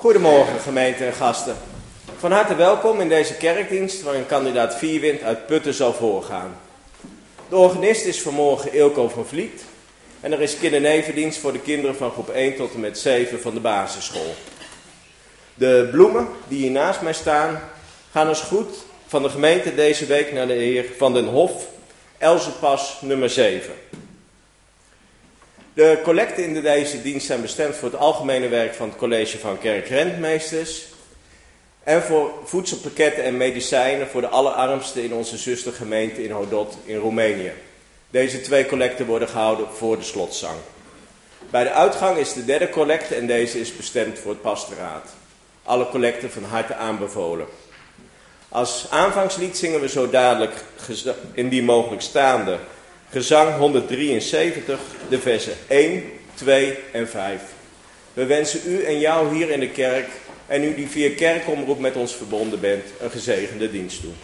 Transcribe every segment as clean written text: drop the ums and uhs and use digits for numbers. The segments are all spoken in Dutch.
Goedemorgen gemeente en gasten. Van harte welkom in deze kerkdienst waarin kandidaat Vierwind uit Putten zal voorgaan. De organist is vanmorgen Eelco van Vliet en er is kindernevendienst voor de kinderen van groep 1 tot en met 7 van de basisschool. De bloemen die hier naast mij staan gaan als groet van de gemeente deze week naar de heer Van den Hof, Elzenpas nummer 7. De collecten in deze dienst zijn bestemd voor het algemene werk van het college van kerkrentmeesters en voor voedselpakketten en medicijnen voor de allerarmsten in onze zustergemeente in Hodot in Roemenië. Deze 2 collecten worden gehouden voor de slotzang. Bij de uitgang is de derde collecte en deze is bestemd voor het pastoraat. Alle collecten van harte aanbevolen. Als aanvangslied zingen we zo dadelijk, indien mogelijk staande, gezang 173, de versen 1, 2 en 5. We wensen u en jou hier in de kerk en u die via kerkomroep met ons verbonden bent, een gezegende dienst toe.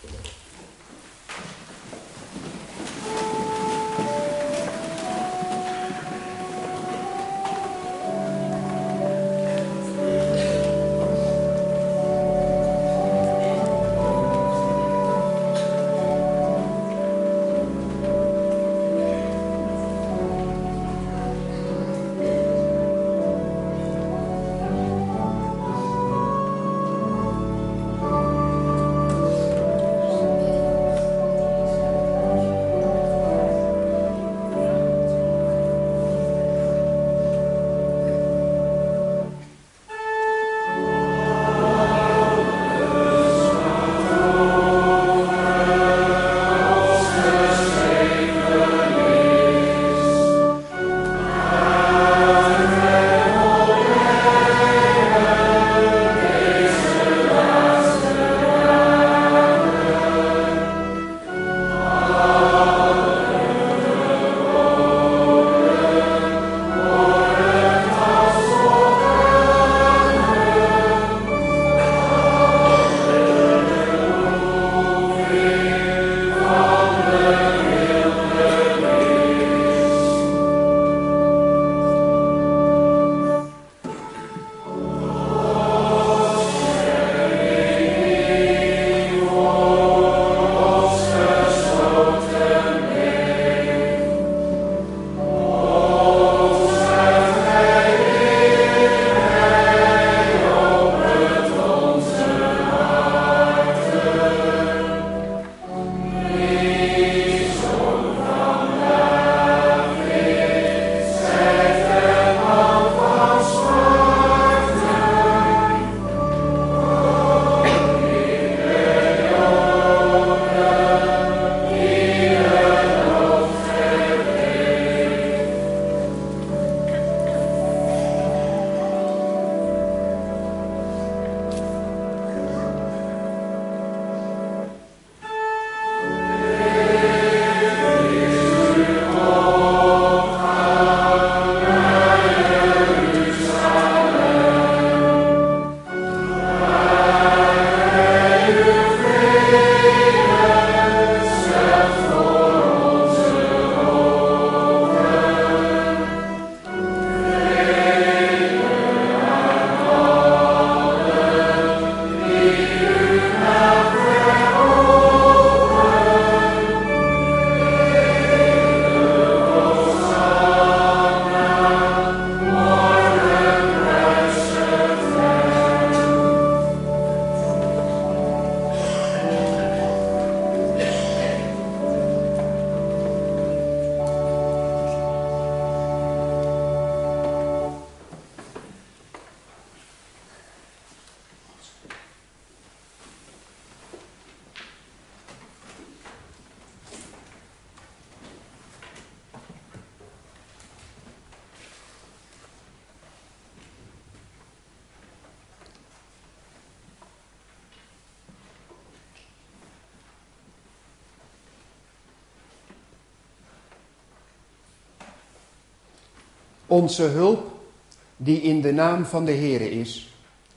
Onze hulp, die in de naam van de Heere is,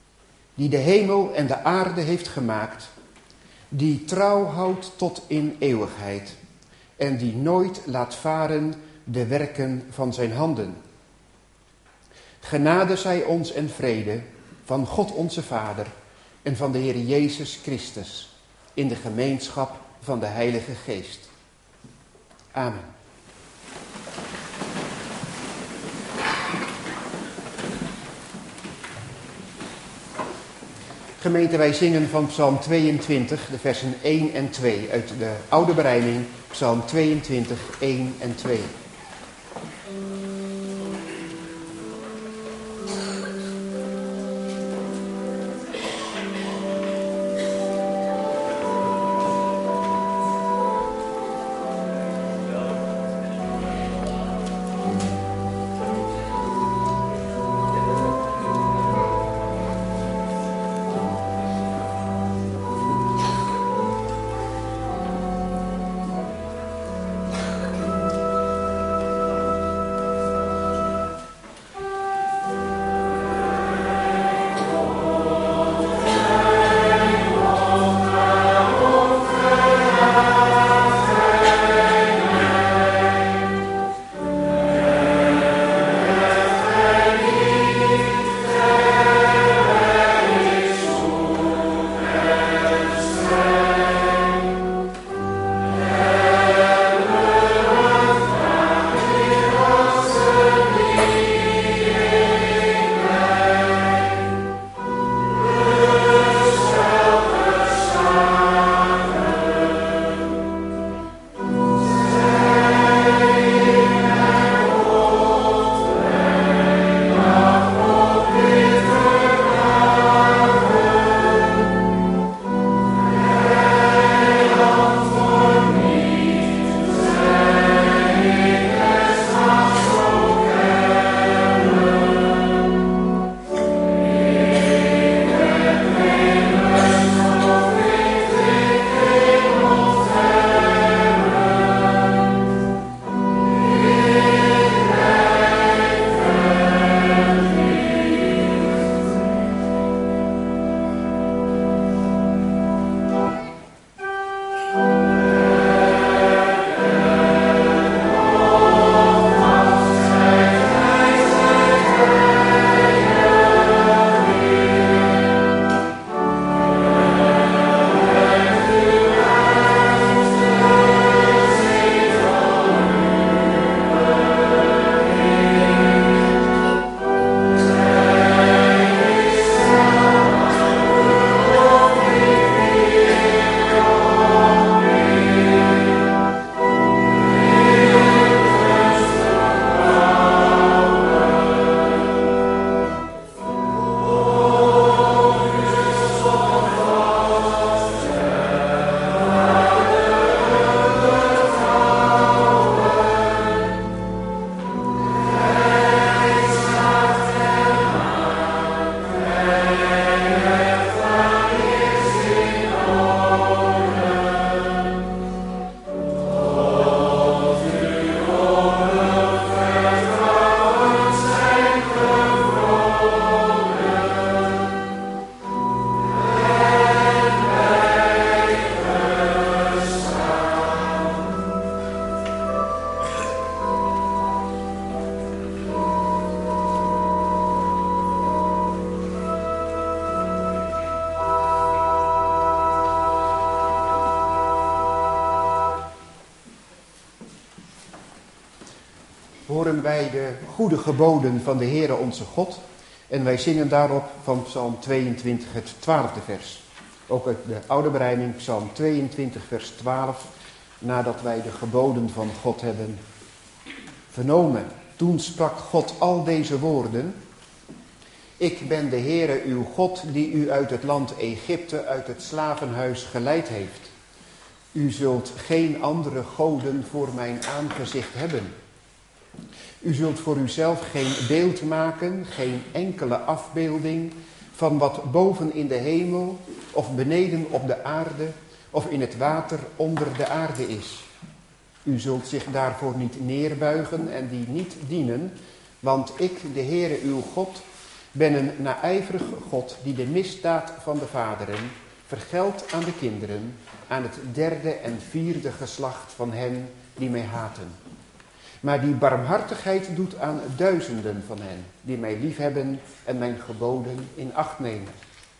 die de hemel en de aarde heeft gemaakt, die trouw houdt tot in eeuwigheid en die nooit laat varen de werken van zijn handen. Genade zij ons en vrede van God onze Vader en van de Heer Jezus Christus, in de gemeenschap van de Heilige Geest. Amen. Gemeente, wij zingen van Psalm 22, de versen 1 en 2, uit de oude berijming, Psalm 22, 1 en 2. Horen wij de goede geboden van de Heere onze God en wij zingen daarop van Psalm 22 het 12e vers. Ook uit de oude berijming, Psalm 22 vers 12, nadat wij de geboden van God hebben vernomen. Toen sprak God al deze woorden: Ik ben de Heere uw God die u uit het land Egypte, uit het slavenhuis geleid heeft. U zult geen andere goden voor mijn aangezicht hebben. U zult voor uzelf geen beeld maken, geen enkele afbeelding van wat boven in de hemel of beneden op de aarde of in het water onder de aarde is. U zult zich daarvoor niet neerbuigen en die niet dienen, want ik, de Heere uw God, ben een naijverig God die de misdaad van de vaderen vergeldt aan de kinderen, aan het 3e en 4e geslacht van hen die mij haten. Maar die barmhartigheid doet aan duizenden van hen, die mij liefhebben en mijn geboden in acht nemen.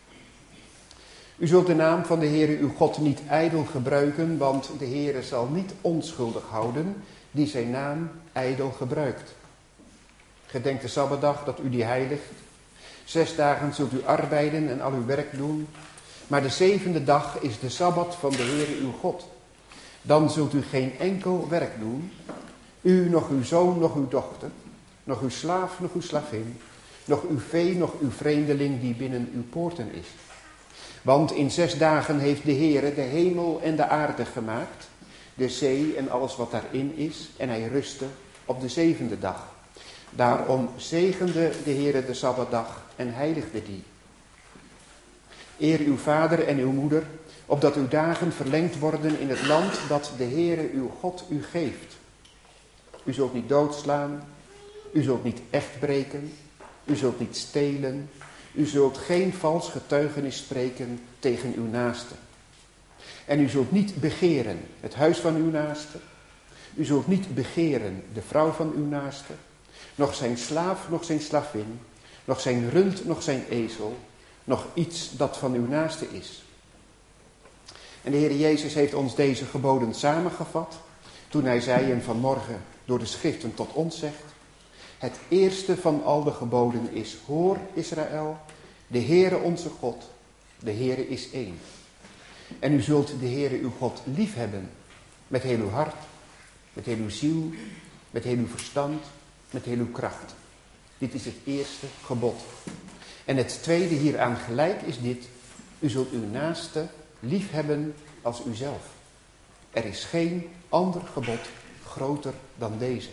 U zult de naam van de Heere uw God niet ijdel gebruiken, want de Heere zal niet onschuldig houden die zijn naam ijdel gebruikt. Gedenk de Sabbatdag dat u die heiligt. 6 dagen zult u arbeiden en al uw werk doen. Maar de 7e dag is de Sabbat van de Heere uw God. Dan zult u geen enkel werk doen. U, nog uw zoon, nog uw dochter, nog uw slaaf, nog uw slavin, nog uw vee, nog uw vreemdeling die binnen uw poorten is. Want in 6 dagen heeft de Heere de hemel en de aarde gemaakt, de zee en alles wat daarin is, en hij rustte op de 7e dag. Daarom zegende de Heere de Sabbatdag en heiligde die. Eer uw vader en uw moeder, opdat uw dagen verlengd worden in het land dat de Heere uw God u geeft. U zult niet doodslaan, u zult niet echt breken, u zult niet stelen, u zult geen vals getuigenis spreken tegen uw naaste. En u zult niet begeren het huis van uw naaste, u zult niet begeren de vrouw van uw naaste, nog zijn slaaf, nog zijn slavin, nog zijn rund, nog zijn ezel, nog iets dat van uw naaste is. En de Heer Jezus heeft ons deze geboden samengevat, toen hij zei en vanmorgen door de schriften tot ons zegt: het eerste van al de geboden is: hoor Israël, de Heere onze God, de Heere is één. En u zult de Heere uw God liefhebben met heel uw hart, met heel uw ziel, met heel uw verstand, met heel uw kracht. Dit is het eerste gebod. En het tweede hieraan gelijk is dit: u zult uw naaste liefhebben als uzelf. Er is geen ander gebod groter dan deze.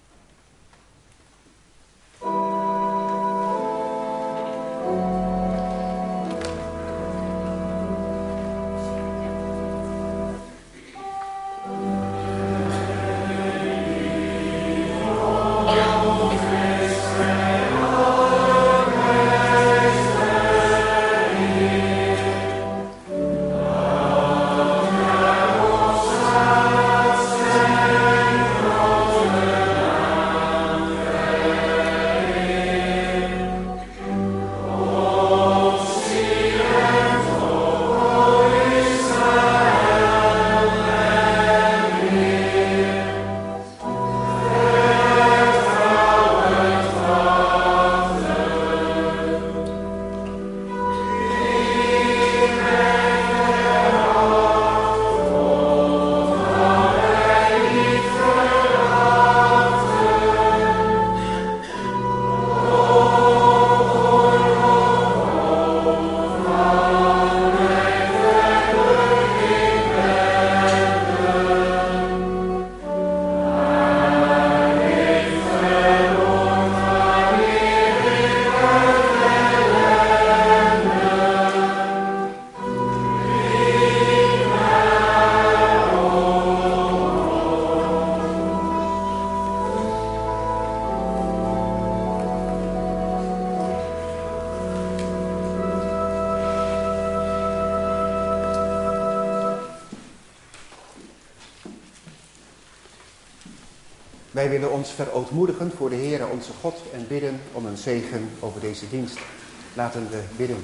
Wij willen ons verootmoedigen voor de Heere onze God en bidden om een zegen over deze dienst. Laten we bidden.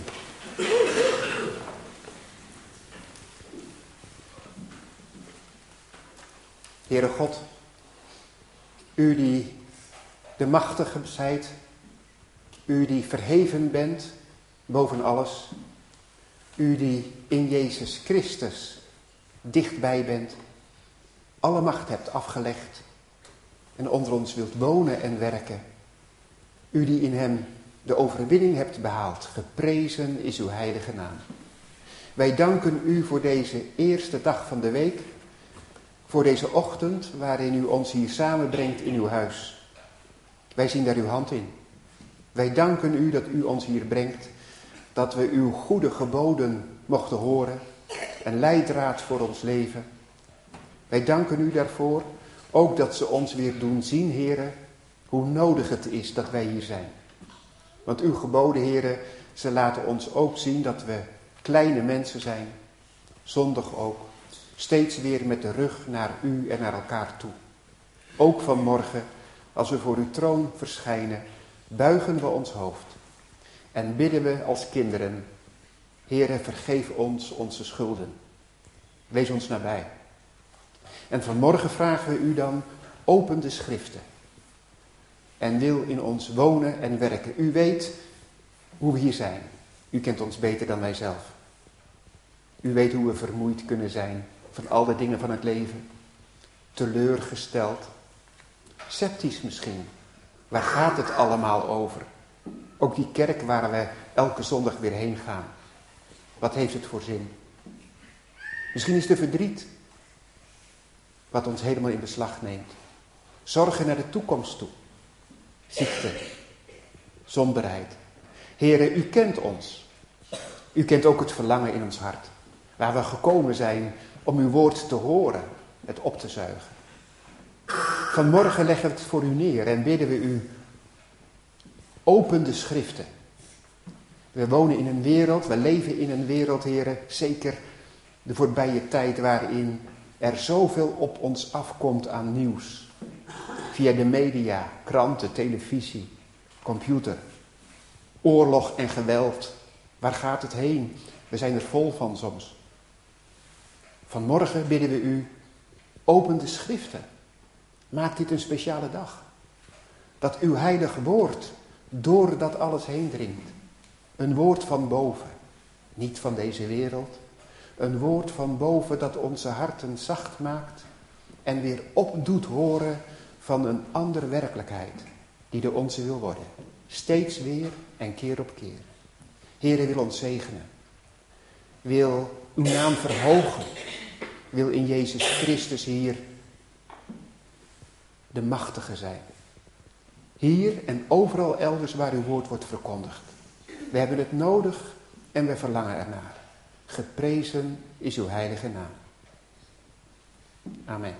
Heere God, u die de machtige zijt, u die verheven bent boven alles, u die in Jezus Christus dichtbij bent, alle macht hebt afgelegd en onder ons wilt wonen en werken. U die in hem de overwinning hebt behaald, geprezen is uw heilige naam. Wij danken u voor deze eerste dag van de week, voor deze ochtend waarin u ons hier samenbrengt in uw huis. Wij zien daar uw hand in. Wij danken u dat u ons hier brengt, dat we uw goede geboden mochten horen, een leidraad voor ons leven. Wij danken u daarvoor, ook dat ze ons weer doen zien, Heere, hoe nodig het is dat wij hier zijn. Want uw geboden, Heere, ze laten ons ook zien dat we kleine mensen zijn, zondig ook, steeds weer met de rug naar u en naar elkaar toe. Ook vanmorgen, als we voor uw troon verschijnen, buigen we ons hoofd en bidden we als kinderen: Heere, vergeef ons onze schulden. Wees ons nabij. En vanmorgen vragen we u dan: open de schriften en wil in ons wonen en werken. U weet hoe we hier zijn. U kent ons beter dan wij zelf. U weet hoe we vermoeid kunnen zijn van al de dingen van het leven. Teleurgesteld. Sceptisch misschien. Waar gaat het allemaal over? Ook die kerk waar we elke zondag weer heen gaan. Wat heeft het voor zin? Misschien is er verdriet wat ons helemaal in beslag neemt. Zorgen naar de toekomst toe. Ziekte. Somberheid. Heere, u kent ons. U kent ook het verlangen in ons hart. Waar we gekomen zijn om uw woord te horen, het op te zuigen. Vanmorgen leggen we het voor u neer en bidden we u: open de schriften. We wonen in een wereld, we leven in een wereld, Heere, zeker de voorbije tijd waarin er zoveel op ons afkomt aan nieuws. Via de media, kranten, televisie, computer. Oorlog en geweld. Waar gaat het heen? We zijn er vol van soms. Vanmorgen bidden we u: open de schriften. Maak dit een speciale dag. Dat uw heilige woord door dat alles heen dringt. Een woord van boven. Niet van deze wereld. Een woord van boven dat onze harten zacht maakt. En weer opdoet horen van een andere werkelijkheid. Die de onze wil worden. Steeds weer en keer op keer. Heere, wil ons zegenen. Wil uw naam verhogen. Wil in Jezus Christus hier de machtige zijn. Hier en overal elders waar uw woord wordt verkondigd. We hebben het nodig en we verlangen ernaar. Geprezen is uw heilige naam. Amen.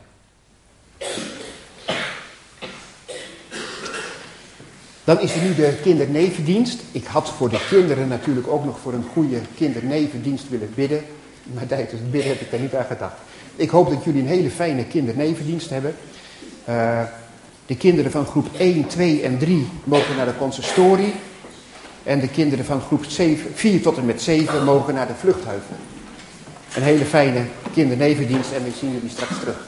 Dan is er nu de kindernevendienst. Ik had voor de kinderen natuurlijk ook nog voor een goede kindernevendienst willen bidden. Maar tijdens het bidden heb ik daar niet aan gedacht. Ik hoop dat jullie een hele fijne kindernevendienst hebben. De kinderen van groep 1, 2 en 3 mogen naar de consistorie. En de kinderen van groep 4 tot en met 7 mogen naar de vluchthuizen. Een hele fijne kindernevendienst en we zien jullie straks terug.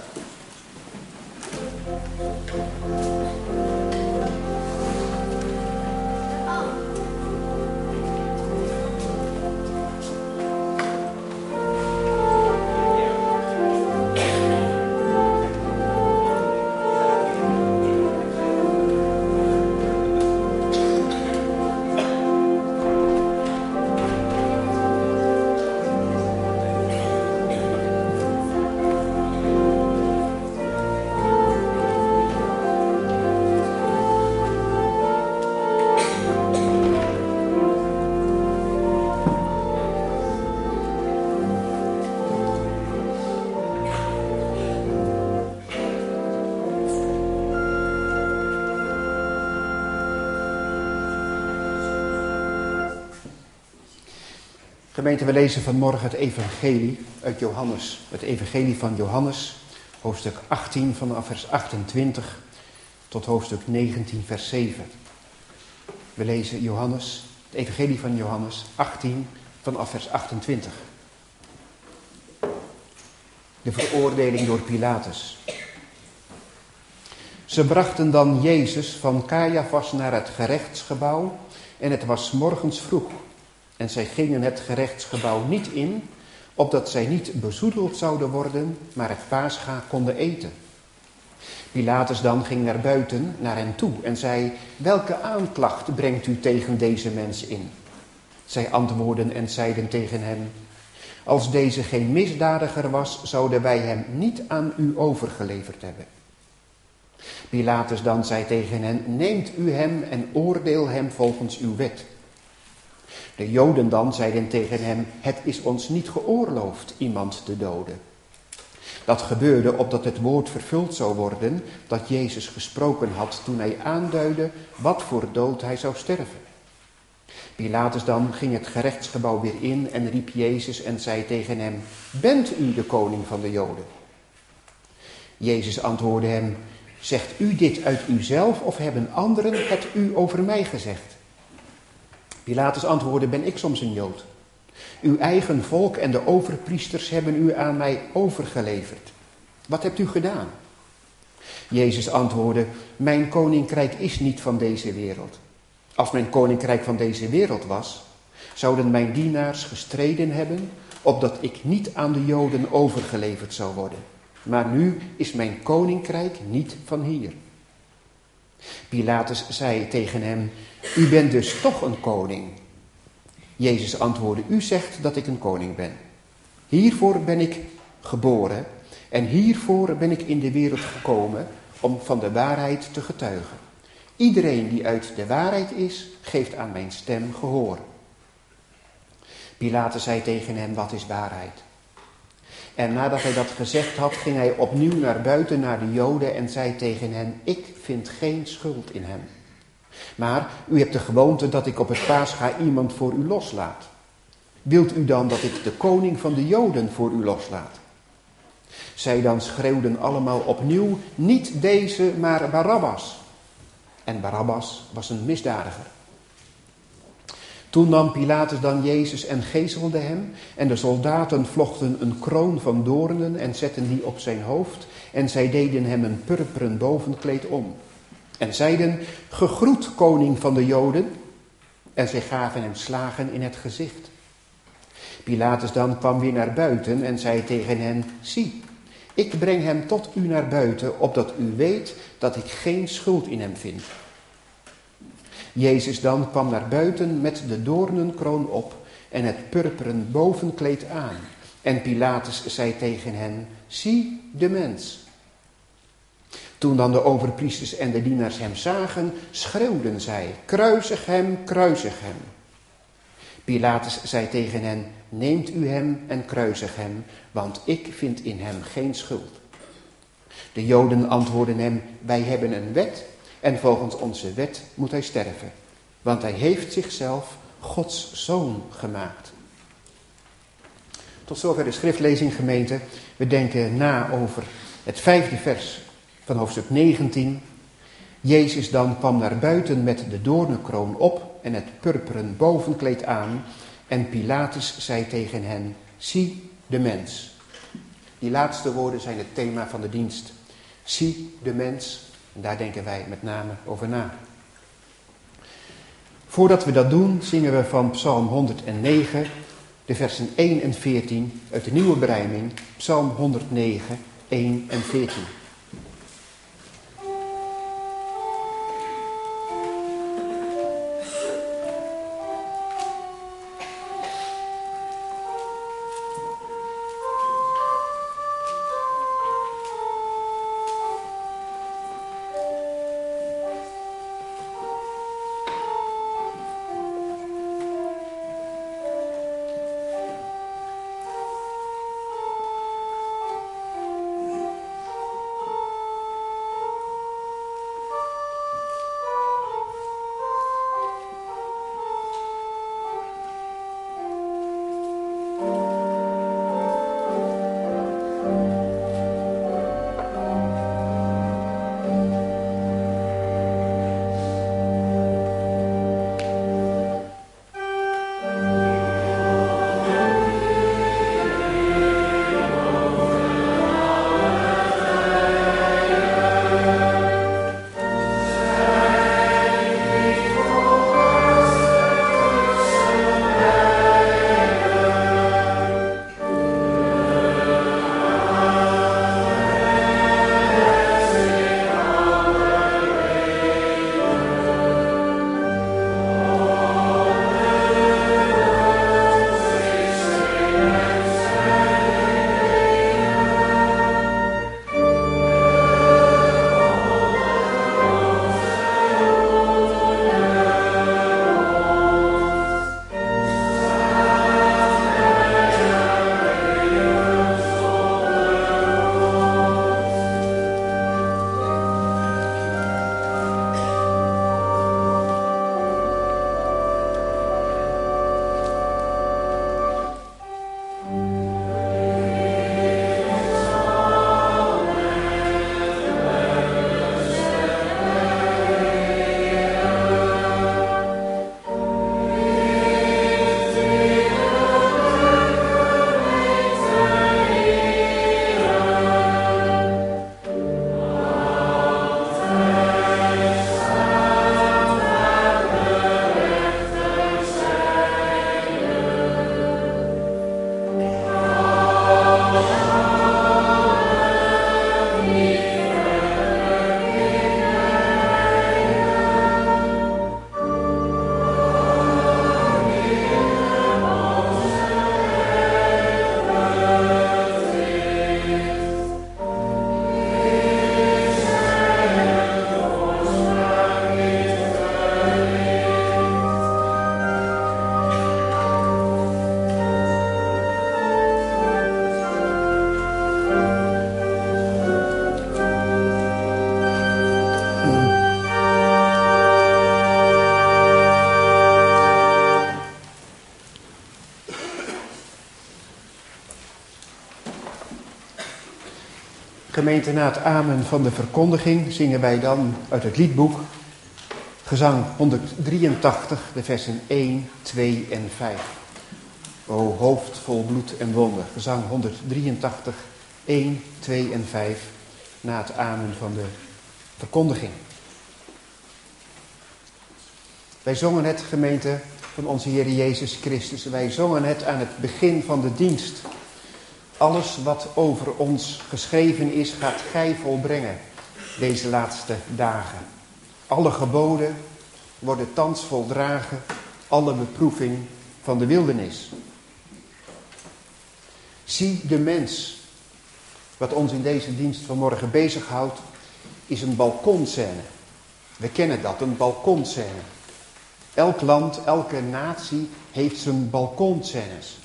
Gemeente, we lezen vanmorgen het evangelie uit Johannes. Het evangelie van Johannes, hoofdstuk 18 vanaf vers 28 tot hoofdstuk 19 vers 7. We lezen Johannes, het evangelie van Johannes 18 vanaf vers 28. De veroordeling door Pilatus. Ze brachten dan Jezus van Caiaphas naar het gerechtsgebouw en het was 's morgens vroeg. En zij gingen het gerechtsgebouw niet in, opdat zij niet bezoedeld zouden worden, maar het paascha konden eten. Pilatus dan ging naar buiten, naar hen toe, en zei: welke aanklacht brengt u tegen deze mens in? Zij antwoordden en zeiden tegen hem: als deze geen misdadiger was, zouden wij hem niet aan u overgeleverd hebben. Pilatus dan zei tegen hen: neemt u hem en oordeel hem volgens uw wet. De Joden dan zeiden tegen hem: het is ons niet geoorloofd iemand te doden. Dat gebeurde opdat het woord vervuld zou worden dat Jezus gesproken had toen hij aanduidde wat voor dood hij zou sterven. Pilatus dan ging het gerechtsgebouw weer in en riep Jezus en zei tegen hem: bent u de koning van de Joden? Jezus antwoordde hem: Zegt u dit uit uzelf of hebben anderen het u over mij gezegd? Pilatus antwoordde, ben ik soms een Jood? Uw eigen volk en de overpriesters hebben u aan mij overgeleverd. Wat hebt u gedaan? Jezus antwoordde, mijn koninkrijk is niet van deze wereld. Als mijn koninkrijk van deze wereld was, zouden mijn dienaars gestreden hebben, opdat ik niet aan de Joden overgeleverd zou worden. Maar nu is mijn koninkrijk niet van hier. Pilatus zei tegen hem, u bent dus toch een koning. Jezus antwoordde, u zegt dat ik een koning ben. Hiervoor ben ik geboren en hiervoor ben ik in de wereld gekomen om van de waarheid te getuigen. Iedereen die uit de waarheid is, geeft aan mijn stem gehoor. Pilatus zei tegen hem, wat is waarheid? En nadat hij dat gezegd had, ging hij opnieuw naar buiten naar de Joden en zei tegen hen, ik vind geen schuld in hem. Maar u hebt de gewoonte dat ik op het Pascha iemand voor u loslaat. Wilt u dan dat ik de koning van de Joden voor u loslaat? Zij dan schreeuwden allemaal opnieuw, niet deze, maar Barabbas. En Barabbas was een misdadiger. Toen nam Pilatus dan Jezus en geeselde hem. En de soldaten vlochten een kroon van doornen en zetten die op zijn hoofd. En zij deden hem een purperen bovenkleed om. En zeiden, gegroet koning van de Joden. En zij gaven hem slagen in het gezicht. Pilatus dan kwam weer naar buiten en zei tegen hen, zie, ik breng hem tot u naar buiten, opdat u weet dat ik geen schuld in hem vind. Jezus dan kwam naar buiten met de doornenkroon op en het purperen bovenkleed aan. En Pilatus zei tegen hen, zie de mens. Toen dan de overpriesters en de dienaars hem zagen, schreeuwden zij, kruisig hem, kruisig hem. Pilatus zei tegen hen, neemt u hem en kruisig hem, want ik vind in hem geen schuld. De Joden antwoordden hem, wij hebben een wet en volgens onze wet moet hij sterven, want hij heeft zichzelf Gods zoon gemaakt. Tot zover de schriftlezing, gemeente. We denken na over het 5e vers van hoofdstuk 19. Jezus dan kwam naar buiten met de doornenkroon op en het purperen bovenkleed aan. En Pilatus zei tegen hen, zie de mens. Die laatste woorden zijn het thema van de dienst. Zie de mens. En daar denken wij met name over na. Voordat we dat doen, zingen we van Psalm 109, de versen 1 en 14 uit de nieuwe berijming. Psalm 109, 1 en 14. Gemeente, na het amen van de verkondiging zingen wij dan uit het liedboek gezang 183, de versen 1, 2 en 5. O hoofd vol bloed en wonder. Gezang 183, 1, 2 en 5, na het amen van de verkondiging. Wij zongen het, gemeente van onze Heer Jezus Christus. Wij zongen het aan het begin van de dienst. Alles wat over ons geschreven is, gaat gij volbrengen deze laatste dagen. Alle geboden worden thans voldragen, alle beproeving van de wildernis. Zie de mens. Wat ons in deze dienst vanmorgen bezighoudt, is een balkonscène. We kennen dat, een balkonscène. Elk land, elke natie heeft zijn balkonscènes.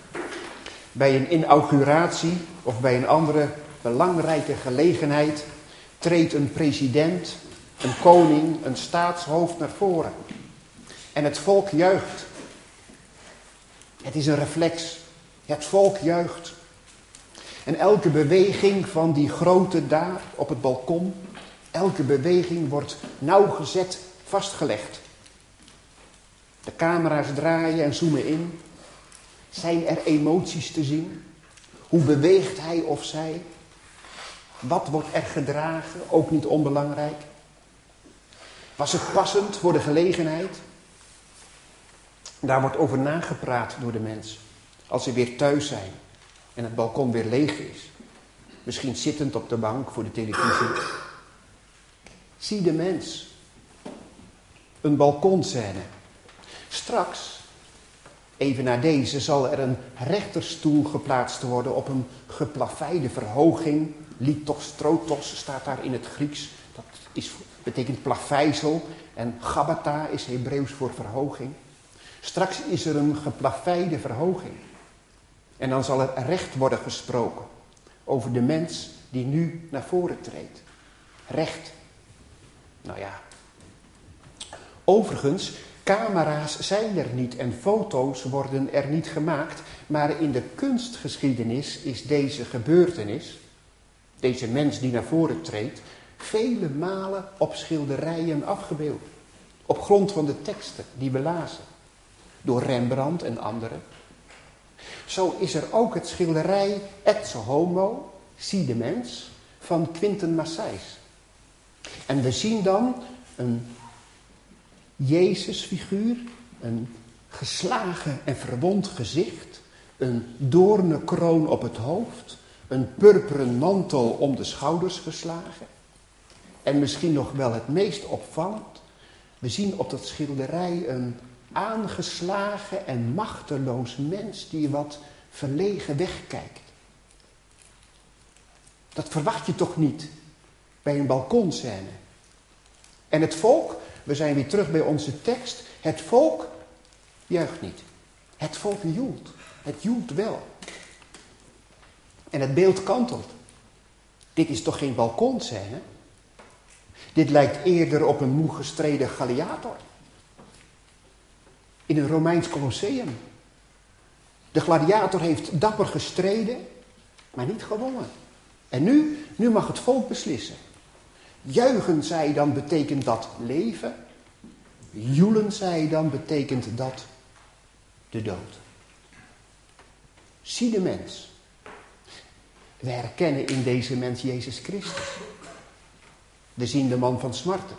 Bij een inauguratie of bij een andere belangrijke gelegenheid treedt een president, een koning, een staatshoofd naar voren. En het volk juicht. Het is een reflex. Het volk juicht. En elke beweging van die grote daar op het balkon, elke beweging wordt nauwgezet vastgelegd. De camera's draaien en zoomen in. Zijn er emoties te zien? Hoe beweegt hij of zij? Wat wordt er gedragen? Ook niet onbelangrijk. Was het passend voor de gelegenheid? Daar wordt over nagepraat door de mens. Als ze weer thuis zijn en het balkon weer leeg is. Misschien zittend op de bank voor de televisie. Zie de mens. Een balkonscène. Straks, even na deze, zal er een rechterstoel geplaatst worden op een geplaveide verhoging. Lithostrotos staat daar in het Grieks. Dat betekent plaveisel. En Gabata is Hebreeuws voor verhoging. Straks is er een geplaveide verhoging. En dan zal er recht worden gesproken over de mens die nu naar voren treedt. Recht. Nou ja. Overigens, camera's zijn er niet en foto's worden er niet gemaakt. Maar in de kunstgeschiedenis is deze gebeurtenis, deze mens die naar voren treedt, vele malen op schilderijen afgebeeld. Op grond van de teksten die we lazen. Door Rembrandt en anderen. Zo is er ook het schilderij Ecce Homo, zie de mens, van Quinten Massijs. En we zien dan een Jezusfiguur, een geslagen en verwond gezicht, een doornenkroon op het hoofd, een purperen mantel om de schouders geslagen. En misschien nog wel het meest opvallend, we zien op dat schilderij een aangeslagen en machteloos mens die wat verlegen wegkijkt. Dat verwacht je toch niet bij een balkonscène. En het volk, we zijn weer terug bij onze tekst, het volk juicht niet. Het volk joelt. Het joelt wel. En het beeld kantelt. Dit is toch geen balkonscène? Dit lijkt eerder op een moe gestreden gladiator. In een Romeins Colosseum. De gladiator heeft dapper gestreden, maar niet gewonnen. En nu mag het volk beslissen. Juichen zij, dan betekent dat leven. Joelen zij, dan betekent dat de dood. Zie de mens. We herkennen in deze mens Jezus Christus. We zien de man van smarten.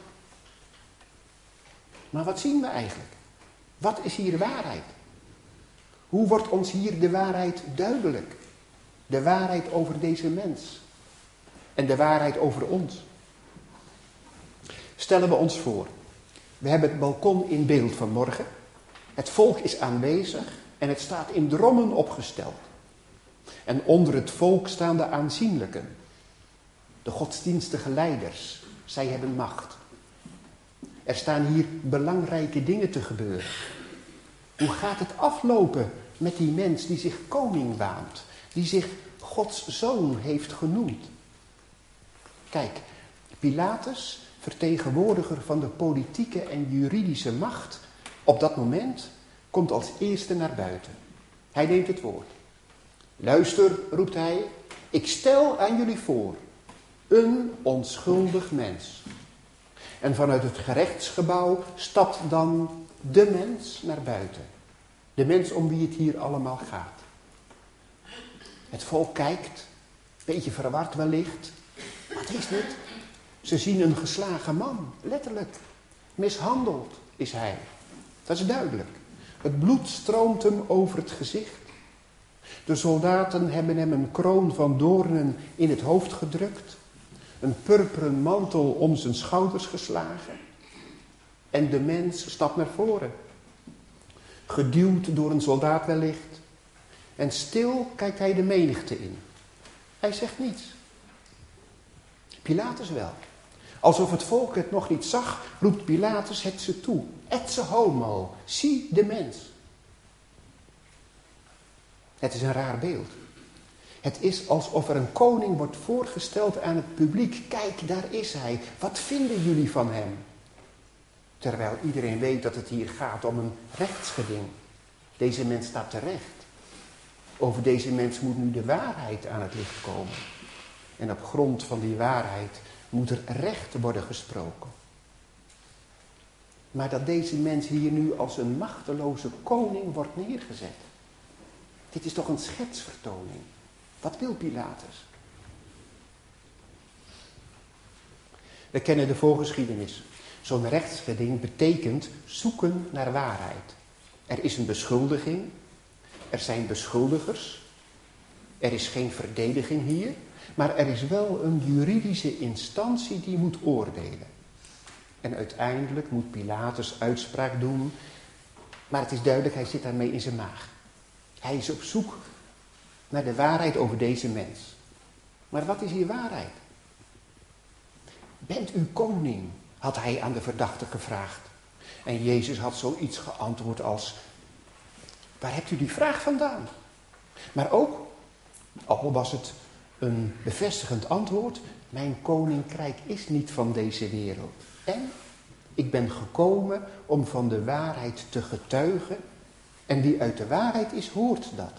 Maar wat zien we eigenlijk? Wat is hier waarheid? Hoe wordt ons hier de waarheid duidelijk? De waarheid over deze mens. En de waarheid over ons. Stellen we ons voor. We hebben het balkon in beeld vanmorgen. Het volk is aanwezig en het staat in drommen opgesteld. En onder het volk staan de aanzienlijken. De godsdienstige leiders. Zij hebben macht. Er staan hier belangrijke dingen te gebeuren. Hoe gaat het aflopen met die mens die zich koning waant? Die zich Gods zoon heeft genoemd? Kijk, Pilatus, vertegenwoordiger van de politieke en juridische macht, op dat moment komt als eerste naar buiten. Hij neemt het woord. Luister, roept hij, ik stel aan jullie voor Een onschuldig mens. En vanuit het gerechtsgebouw stapt dan de mens naar buiten. De mens om wie het hier allemaal gaat. Het volk kijkt, een beetje verward wellicht. Wat is dit? Ze zien een geslagen man, letterlijk. Mishandeld is hij. Dat is duidelijk. Het bloed stroomt hem over het gezicht. De soldaten hebben hem een kroon van doornen in het hoofd gedrukt. Een purperen mantel om zijn schouders geslagen. En de mens stapt naar voren. Geduwd door een soldaat wellicht. En stil kijkt hij de menigte in. Hij zegt niets. Pilatus wel. Alsof het volk het nog niet zag, roept Pilatus het ze toe. Ecce homo, zie de mens. Het is een raar beeld. Het is alsof er een koning wordt voorgesteld aan het publiek. Kijk, daar is hij. Wat vinden jullie van hem? Terwijl iedereen weet dat het hier gaat om een rechtsgeding. Deze mens staat terecht. Over deze mens moet nu de waarheid aan het licht komen. En op grond van die waarheid moet er recht worden gesproken. Maar dat deze mens hier nu als een machteloze koning wordt neergezet. Dit is toch een schetsvertoning. Wat wil Pilatus? We kennen de voorgeschiedenis. Zo'n rechtsgeding betekent zoeken naar waarheid. Er is een beschuldiging. Er zijn beschuldigers. Er is geen verdediging hier. Maar er is wel een juridische instantie die moet oordelen. En uiteindelijk moet Pilatus uitspraak doen. Maar het is duidelijk, hij zit daarmee in zijn maag. Hij is op zoek naar de waarheid over deze mens. Maar wat is hier waarheid? Bent u koning? Had hij aan de verdachte gevraagd. En Jezus had zoiets geantwoord als: waar hebt u die vraag vandaan? Maar ook, al was het een bevestigend antwoord: mijn koninkrijk is niet van deze wereld. En ik ben gekomen om van de waarheid te getuigen. En wie uit de waarheid is, hoort dat.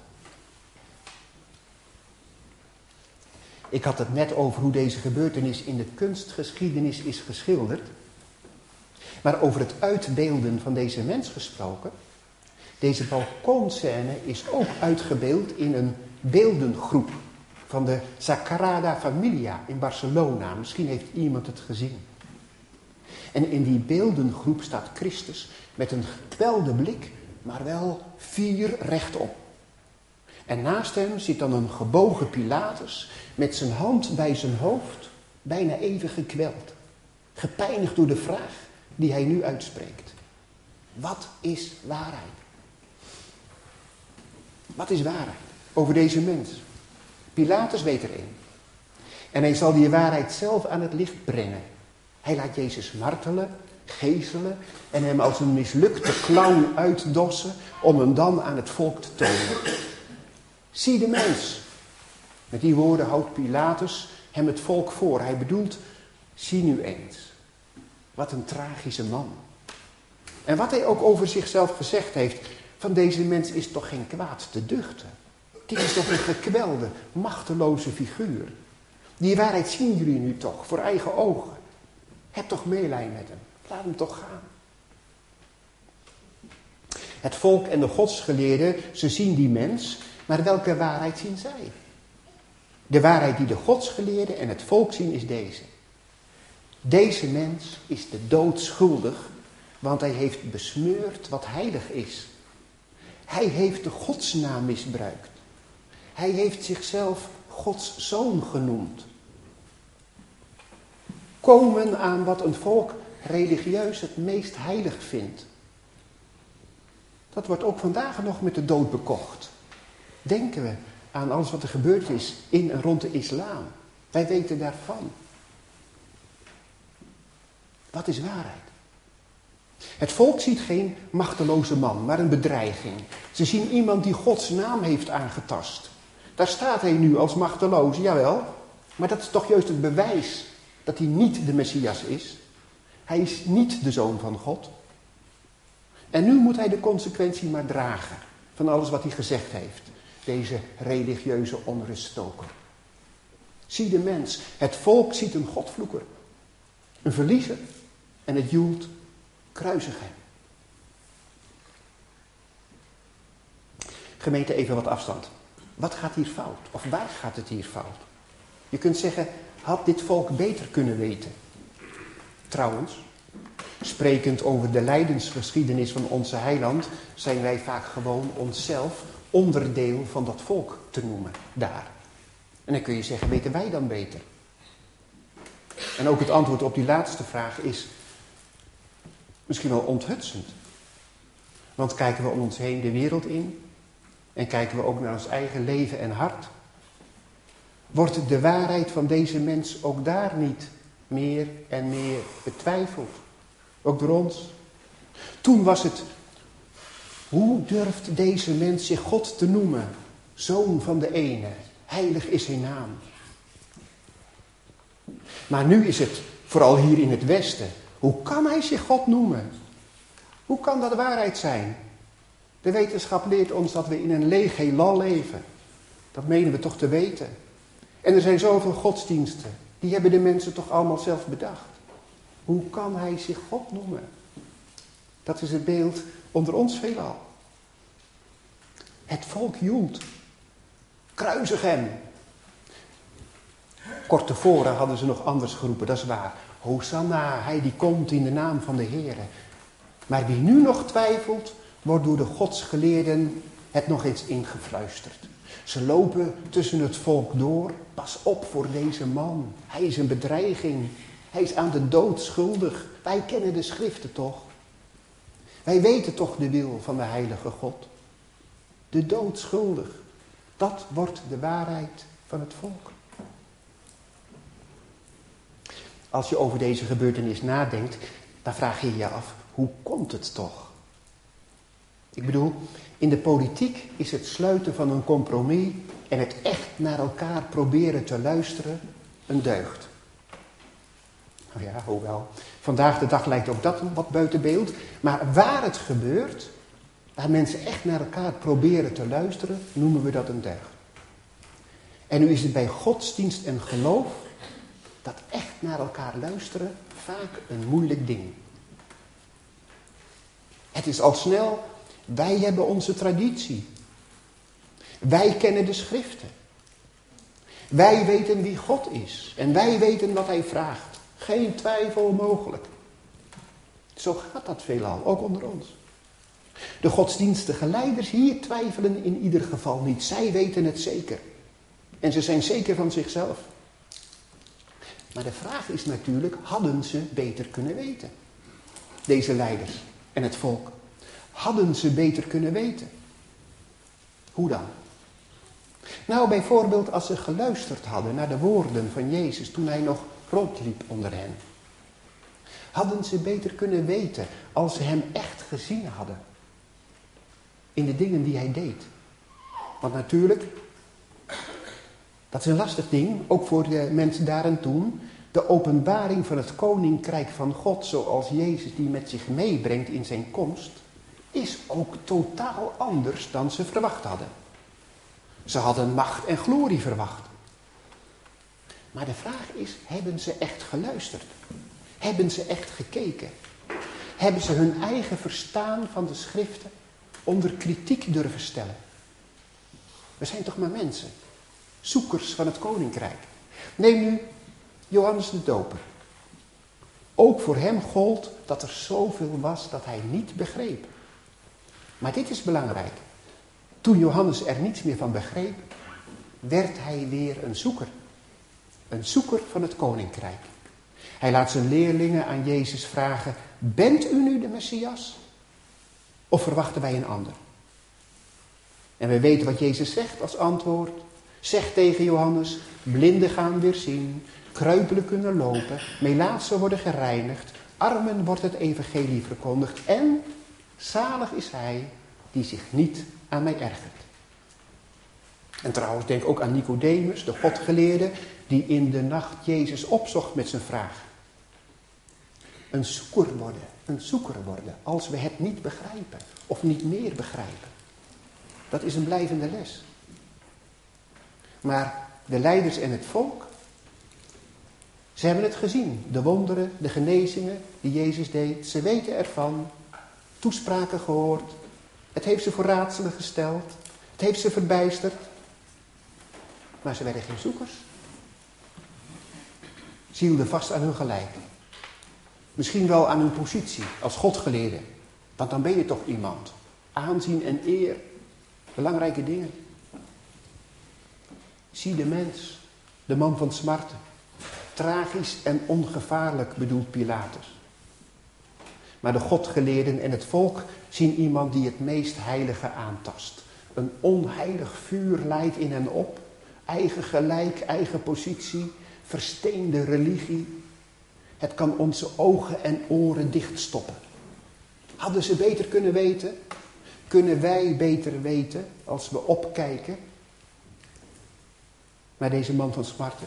Ik had het net over hoe deze gebeurtenis in de kunstgeschiedenis is geschilderd. Maar over het uitbeelden van deze mens gesproken. Deze balkonscène is ook uitgebeeld in een beeldengroep van de Sagrada Familia in Barcelona. Misschien heeft iemand het gezien. En in die beeldengroep staat Christus met een gekwelde blik, maar wel fier rechtop. En naast hem zit dan een gebogen Pilatus met zijn hand bij zijn hoofd, bijna even gekweld. Gepijnigd door de vraag die hij nu uitspreekt. Wat is waarheid? Wat is waarheid over deze mens? Pilatus weet er één. En hij zal die waarheid zelf aan het licht brengen. Hij laat Jezus martelen, geeselen en hem als een mislukte clown uitdossen om hem dan aan het volk te tonen. Zie de mens. Met die woorden houdt Pilatus hem het volk voor. Hij bedoelt, zie nu eens. Wat een tragische man. En wat hij ook over zichzelf gezegd heeft, van deze mens is toch geen kwaad te duchten. Dit is toch een gekwelde, machteloze figuur. Die waarheid zien jullie nu toch, voor eigen ogen. Heb toch meelij met hem. Laat hem toch gaan. Het volk en de godsgeleerden, ze zien die mens, maar welke waarheid zien zij? De waarheid die de godsgeleerden en het volk zien is deze. Deze mens is de dood schuldig, want hij heeft besmeurd wat heilig is. Hij heeft de godsnaam misbruikt. Hij heeft zichzelf Gods zoon genoemd. Komen aan wat een volk religieus het meest heilig vindt. Dat wordt ook vandaag nog met de dood bekocht. Denken we aan alles wat er gebeurd is in en rond de islam. Wij weten daarvan. Wat is waarheid? Het volk ziet geen machteloze man, maar een bedreiging. Ze zien iemand die Gods naam heeft aangetast. Daar staat hij nu als machteloze, jawel. Maar dat is toch juist het bewijs dat hij niet de Messias is. Hij is niet de Zoon van God. En nu moet hij de consequentie maar dragen van alles wat hij gezegd heeft. Deze religieuze onruststoker. Zie de mens. Het volk ziet een godvloeker. Een verliezer. En het joelt, kruisig hem. Gemeente, even wat afstand. Wat gaat hier fout? Of waar gaat het hier fout? Je kunt zeggen, had dit volk beter kunnen weten? Trouwens, sprekend over de lijdensgeschiedenis van onze heiland, zijn wij vaak gewoon onszelf onderdeel van dat volk te noemen daar. En dan kun je zeggen, weten wij dan beter? En ook het antwoord op die laatste vraag is misschien wel onthutsend. Want kijken we om ons heen de wereld in en kijken we ook naar ons eigen leven en hart, wordt de waarheid van deze mens ook daar niet meer en meer betwijfeld. Ook door ons. Toen was het, hoe durft deze mens zich God te noemen? Zoon van de ene, heilig is zijn naam. Maar nu is het, vooral hier in het Westen, hoe kan hij zich God noemen? Hoe kan dat waarheid zijn? De wetenschap leert ons dat we in een leeg heelal leven. Dat menen we toch te weten. En er zijn zoveel godsdiensten. Die hebben de mensen toch allemaal zelf bedacht. Hoe kan hij zich God noemen? Dat is het beeld onder ons veelal. Het volk joelt. Kruisig hem. Kort tevoren hadden ze nog anders geroepen, dat is waar. Hosanna, hij die komt in de naam van de Heere. Maar wie nu nog twijfelt, wordt door de godsgeleerden het nog eens ingefluisterd. Ze lopen tussen het volk door. Pas op voor deze man. Hij is een bedreiging. Hij is aan de dood schuldig. Wij kennen de schriften toch? Wij weten toch de wil van de heilige God? De dood schuldig. Dat wordt de waarheid van het volk. Als je over deze gebeurtenis nadenkt, dan vraag je je af, hoe komt het toch? Ik bedoel, in de politiek is het sluiten van een compromis en het echt naar elkaar proberen te luisteren een deugd. Nou ja, hoewel. Vandaag de dag lijkt ook dat wat buiten beeld. Maar waar het gebeurt, waar mensen echt naar elkaar proberen te luisteren, noemen we dat een deugd. En nu is het bij godsdienst en geloof, dat echt naar elkaar luisteren, vaak een moeilijk ding. Het is al snel, wij hebben onze traditie. Wij kennen de schriften. Wij weten wie God is. En wij weten wat hij vraagt. Geen twijfel mogelijk. Zo gaat dat veelal, ook onder ons. De godsdienstige leiders hier twijfelen in ieder geval niet. Zij weten het zeker. En ze zijn zeker van zichzelf. Maar de vraag is natuurlijk, hadden ze beter kunnen weten? Deze leiders en het volk. Hadden ze beter kunnen weten? Hoe dan? Nou, bijvoorbeeld als ze geluisterd hadden naar de woorden van Jezus toen hij nog rondliep onder hen. Hadden ze beter kunnen weten als ze hem echt gezien hadden. In de dingen die hij deed. Want natuurlijk, dat is een lastig ding, ook voor de mensen daar en toen. De openbaring van het koninkrijk van God, zoals Jezus die met zich meebrengt in zijn komst, is ook totaal anders dan ze verwacht hadden. Ze hadden macht en glorie verwacht. Maar de vraag is, hebben ze echt geluisterd? Hebben ze echt gekeken? Hebben ze hun eigen verstaan van de schriften onder kritiek durven stellen? We zijn toch maar mensen, zoekers van het koninkrijk. Neem nu Johannes de Doper. Ook voor hem gold dat er zoveel was dat hij niet begreep. Maar dit is belangrijk. Toen Johannes er niets meer van begreep, werd hij weer een zoeker. Een zoeker van het koninkrijk. Hij laat zijn leerlingen aan Jezus vragen, bent u nu de Messias? Of verwachten wij een ander? En we weten wat Jezus zegt als antwoord. Zegt tegen Johannes, blinden gaan weer zien, kreupelen kunnen lopen, melaatsen worden gereinigd, armen wordt het evangelie verkondigd en zalig is hij die zich niet aan mij ergert. En trouwens, denk ook aan Nicodemus, de godgeleerde, die in de nacht Jezus opzocht met zijn vraag. Een zoeker worden, als we het niet begrijpen of niet meer begrijpen. Dat is een blijvende les. Maar de leiders en het volk, Ze hebben het gezien, de wonderen, de genezingen die Jezus deed. Ze weten ervan, toespraken gehoord. Het heeft ze voor raadselen gesteld. Het heeft ze verbijsterd. Maar ze werden geen zoekers. Ze hielden vast aan hun gelijk. Misschien wel aan hun positie als godgeleerde. Want dan ben je toch iemand. Aanzien en eer. Belangrijke dingen. Zie de mens. De man van smarten. Tragisch en ongevaarlijk bedoelt Pilatus. Maar de godgeleerden en het volk zien iemand die het meest heilige aantast. Een onheilig vuur leidt in hen op. Eigen gelijk, eigen positie, versteende religie. Het kan onze ogen en oren dichtstoppen. Hadden ze beter kunnen weten? Kunnen wij beter weten als we opkijken naar deze man van smarten?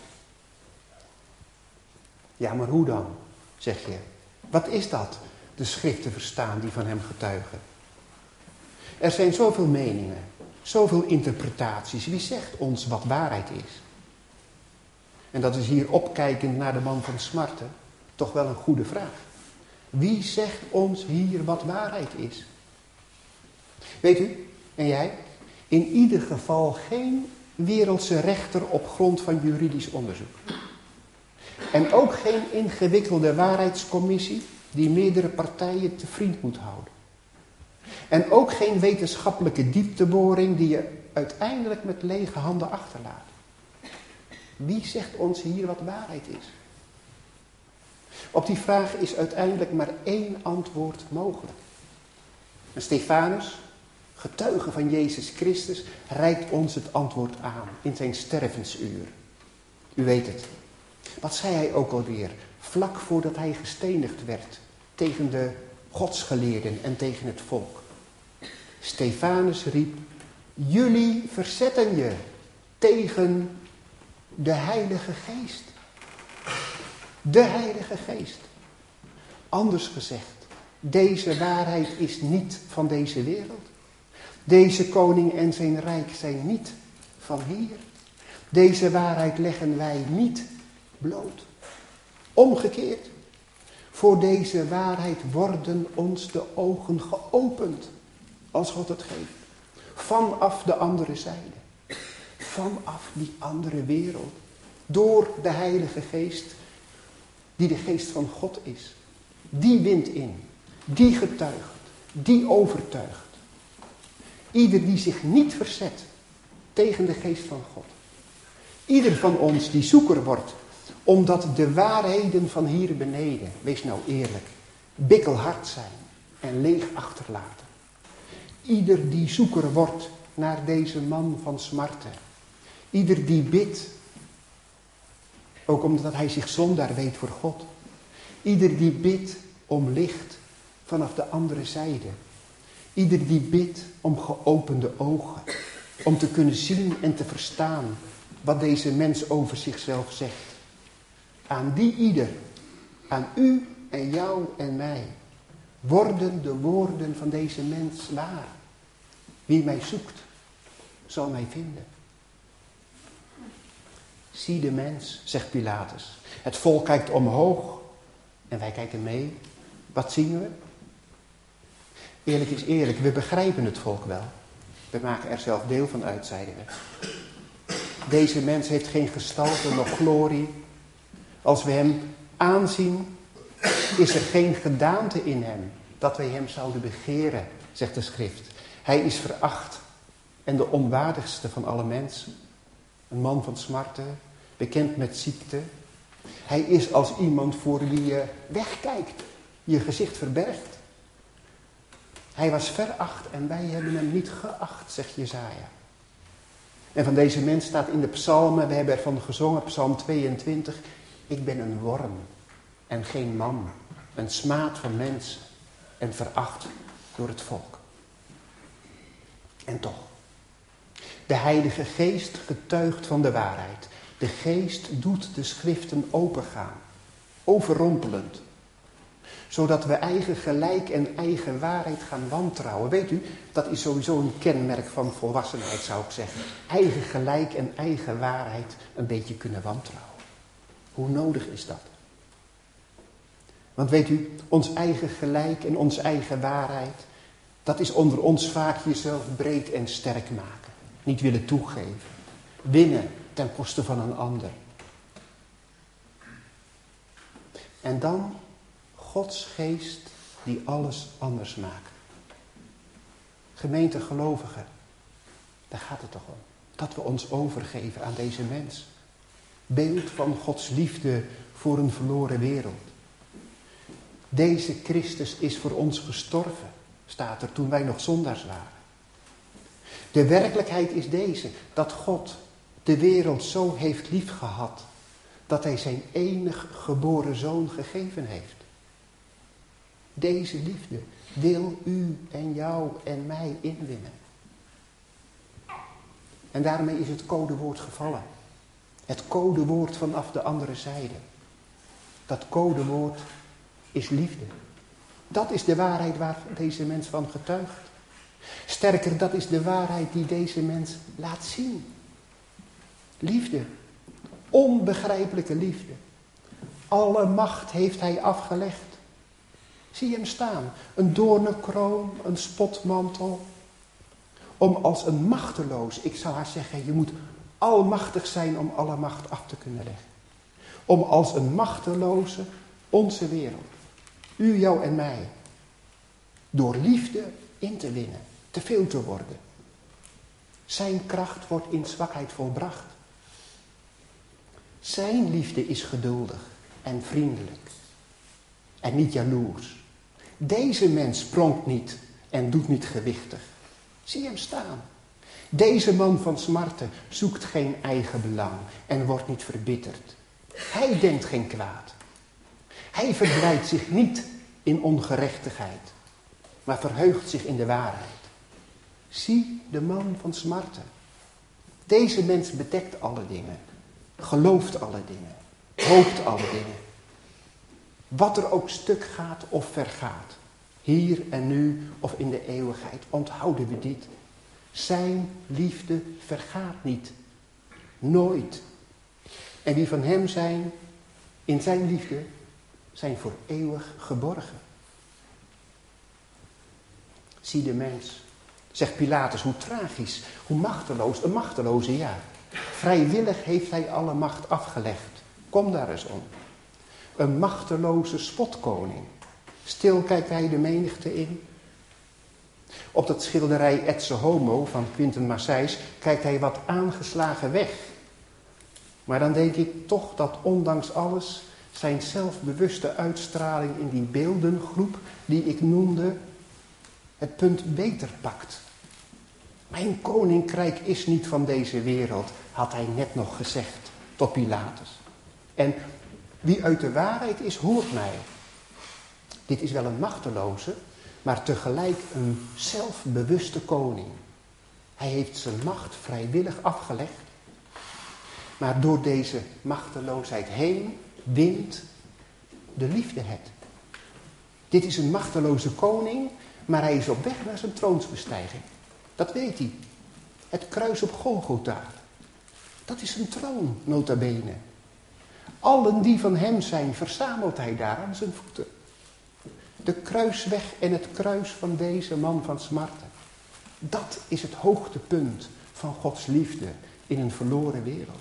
Ja, maar hoe dan, zeg je? Wat is dat, de schriften verstaan die van hem getuigen? Er zijn zoveel meningen, zoveel interpretaties. Wie zegt ons wat waarheid is? En dat is hier opkijkend naar de man van smarten toch wel een goede vraag. Wie zegt ons hier wat waarheid is? Weet u, en jij, in ieder geval geen wereldse rechter op grond van juridisch onderzoek. En ook geen ingewikkelde waarheidscommissie die meerdere partijen te vriend moet houden. En ook geen wetenschappelijke diepteboring die je uiteindelijk met lege handen achterlaat. Wie zegt ons hier wat waarheid is? Op die vraag is uiteindelijk maar één antwoord mogelijk. En Stefanus, getuige van Jezus Christus, reikt ons het antwoord aan in zijn stervensuur. U weet het. Wat zei hij ook alweer, vlak voordat hij gestenigd werd tegen de godsgeleerden en tegen het volk. Stefanus riep, jullie verzetten je tegen de Heilige Geest. De Heilige Geest. Anders gezegd, deze waarheid is niet van deze wereld. Deze koning en zijn rijk zijn niet van hier. Deze waarheid leggen wij niet bloot. Omgekeerd, voor deze waarheid worden ons de ogen geopend, als God het geeft. Vanaf de andere zijde. Vanaf die andere wereld. Door de Heilige Geest, die de Geest van God is. Die windt in. Die getuigt. Die overtuigt. Ieder die zich niet verzet tegen de Geest van God. Ieder van ons die zoeker wordt, omdat de waarheden van hier beneden, wees nou eerlijk, bikkelhard zijn en leeg achterlaten. Ieder die zoeker wordt naar deze man van smarten. Ieder die bidt, ook omdat hij zich zondaar weet voor God. Ieder die bidt om licht vanaf de andere zijde. Ieder die bidt om geopende ogen. Om te kunnen zien en te verstaan wat deze mens over zichzelf zegt. Aan die ieder, aan u en jou en mij, worden de woorden van deze mens waar. Wie mij zoekt, zal mij vinden. Zie de mens, zegt Pilatus. Het volk kijkt omhoog en wij kijken mee. Wat zien we? Eerlijk is eerlijk, we begrijpen het volk wel. We maken er zelf deel van uit, zeiden we. Deze mens heeft geen gestalte, noch glorie. Als we hem aanzien, is er geen gedaante in hem, dat wij hem zouden begeren, zegt de schrift. Hij is veracht en de onwaardigste van alle mensen. Een man van smarten, bekend met ziekte. Hij is als iemand voor wie je wegkijkt, je gezicht verbergt. Hij was veracht en wij hebben hem niet geacht, zegt Jesaja. En van deze mens staat in de psalmen, we hebben ervan gezongen, psalm 22. Ik ben een worm en geen man, een smaad van mensen en veracht door het volk. En toch, de Heilige Geest getuigt van de waarheid. De Geest doet de schriften opengaan, overrompelend. Zodat we eigen gelijk en eigen waarheid gaan wantrouwen. Weet u, dat is sowieso een kenmerk van volwassenheid, zou ik zeggen. Eigen gelijk en eigen waarheid een beetje kunnen wantrouwen. Hoe nodig is dat? Want weet u, ons eigen gelijk en onze eigen waarheid, dat is onder ons vaak jezelf breed en sterk maken. Niet willen toegeven. Winnen ten koste van een ander. En dan Gods geest die alles anders maakt. Gemeente gelovigen, daar gaat het toch om. Dat we ons overgeven aan deze mens. Beeld van Gods liefde voor een verloren wereld. Deze Christus is voor ons gestorven, staat er toen wij nog zondaars waren. De werkelijkheid is deze, dat God de wereld zo heeft liefgehad, dat hij zijn enig geboren zoon gegeven heeft. Deze liefde wil u en jou en mij inwinnen. En daarmee is het codewoord gevallen. Het codewoord vanaf de andere zijde. Dat codewoord is liefde. Dat is de waarheid waar deze mens van getuigt. Sterker, dat is de waarheid die deze mens laat zien. Liefde. Onbegrijpelijke liefde. Alle macht heeft hij afgelegd. Zie hem staan. Een doornenkroon, een spotmantel. Om als een machteloos, ik zou haar zeggen, je moet almachtig zijn om alle macht af te kunnen leggen. Om als een machteloze onze wereld, u, jou en mij, door liefde in te winnen, te veel te worden. Zijn kracht wordt in zwakheid volbracht. Zijn liefde is geduldig en vriendelijk en niet jaloers. Deze mens pronkt niet en doet niet gewichtig. Zie hem staan. Deze man van smarten zoekt geen eigen belang en wordt niet verbitterd. Hij denkt geen kwaad. Hij verblijdt zich niet in ongerechtigheid, maar verheugt zich in de waarheid. Zie de man van smarten. Deze mens bedekt alle dingen, gelooft alle dingen, hoopt alle dingen. Wat er ook stuk gaat of vergaat, hier en nu of in de eeuwigheid, onthouden we dit. Zijn liefde vergaat niet. Nooit. En die van hem zijn, in zijn liefde, zijn voor eeuwig geborgen. Zie de mens. Zegt Pilatus, hoe tragisch, hoe machteloos, een machteloze ja. Vrijwillig heeft hij alle macht afgelegd. Kom daar eens om. Een machteloze spotkoning. Stil kijkt hij de menigte in. Op dat schilderij Ecce Homo van Quinten Massijs kijkt hij wat aangeslagen weg. Maar dan denk ik toch dat ondanks alles zijn zelfbewuste uitstraling in die beeldengroep die ik noemde het punt beter pakt. Mijn koninkrijk is niet van deze wereld, had hij net nog gezegd tot Pilatus. En wie uit de waarheid is, hoort mij. Dit is wel een machteloze, maar tegelijk een zelfbewuste koning. Hij heeft zijn macht vrijwillig afgelegd. Maar door deze machteloosheid heen wint de liefde het. Dit is een machteloze koning, maar hij is op weg naar zijn troonsbestijging. Dat weet hij. Het kruis op Golgotha. Dat is een troon, nota bene. Allen die van hem zijn, verzamelt hij daar aan zijn voeten. De kruisweg en het kruis van deze man van smarten. Dat is het hoogtepunt van Gods liefde in een verloren wereld.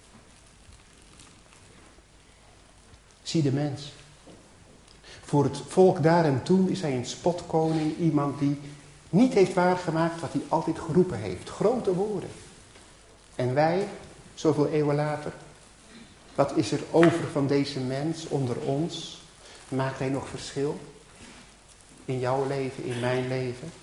Zie de mens. Voor het volk daar en toen is hij een spotkoning, iemand die niet heeft waargemaakt wat hij altijd geroepen heeft. Grote woorden. En wij, zoveel eeuwen later, wat is er over van deze mens onder ons? Maakt hij nog verschil? In jouw leven, in mijn leven?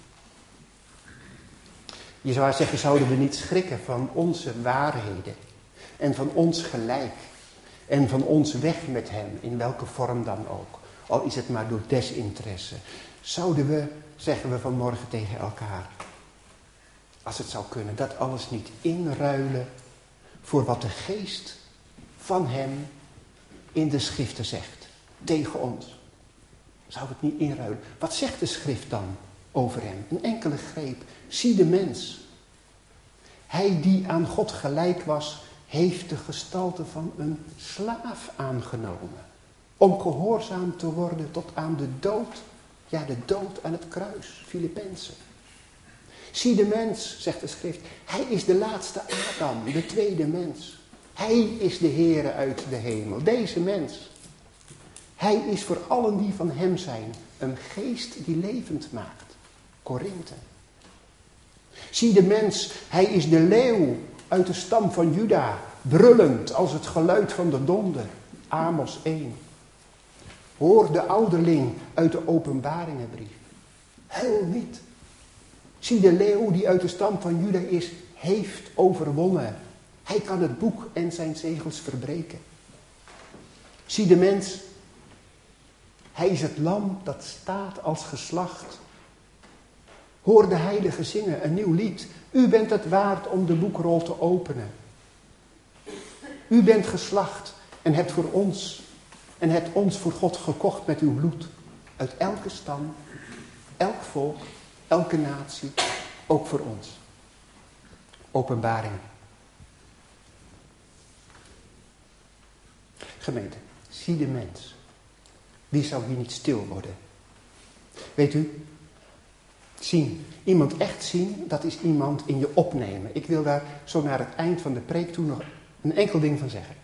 Je zou zeggen, zouden we niet schrikken van onze waarheden en van ons gelijk en van ons weg met hem, in welke vorm dan ook. Al is het maar door desinteresse. Zouden we, zeggen we vanmorgen tegen elkaar, als het zou kunnen, dat alles niet inruilen voor wat de geest van hem in de schriften zegt, tegen ons. Zou het niet inruilen? Wat zegt de schrift dan over hem? Een enkele greep. Zie de mens. Hij die aan God gelijk was, heeft de gestalte van een slaaf aangenomen. Om gehoorzaam te worden tot aan de dood. Ja, de dood aan het kruis. Filippenzen. Zie de mens, zegt de schrift. Hij is de laatste Adam, de tweede mens. Hij is de Heere uit de hemel. Deze mens. Hij is voor allen die van hem zijn een geest die levend maakt. Korinthe. Zie de mens, hij is de leeuw uit de stam van Juda, brullend als het geluid van de donder. Amos 1. Hoor de ouderling uit de Openbaringenbrief. Huil niet. Zie de leeuw die uit de stam van Juda is, heeft overwonnen. Hij kan het boek en zijn zegels verbreken. Zie de mens, hij is het lam dat staat als geslacht. Hoor de heiligen zingen een nieuw lied. U bent het waard om de boekrol te openen. U bent geslacht en hebt ons voor God gekocht met uw bloed. Uit elke stam, elk volk, elke natie, ook voor ons. Openbaring. Gemeente, zie de mens. Wie zou hier niet stil worden? Weet u, zien. Iemand echt zien, dat is iemand in je opnemen. Ik wil daar zo naar het eind van de preek toe nog een enkel ding van zeggen.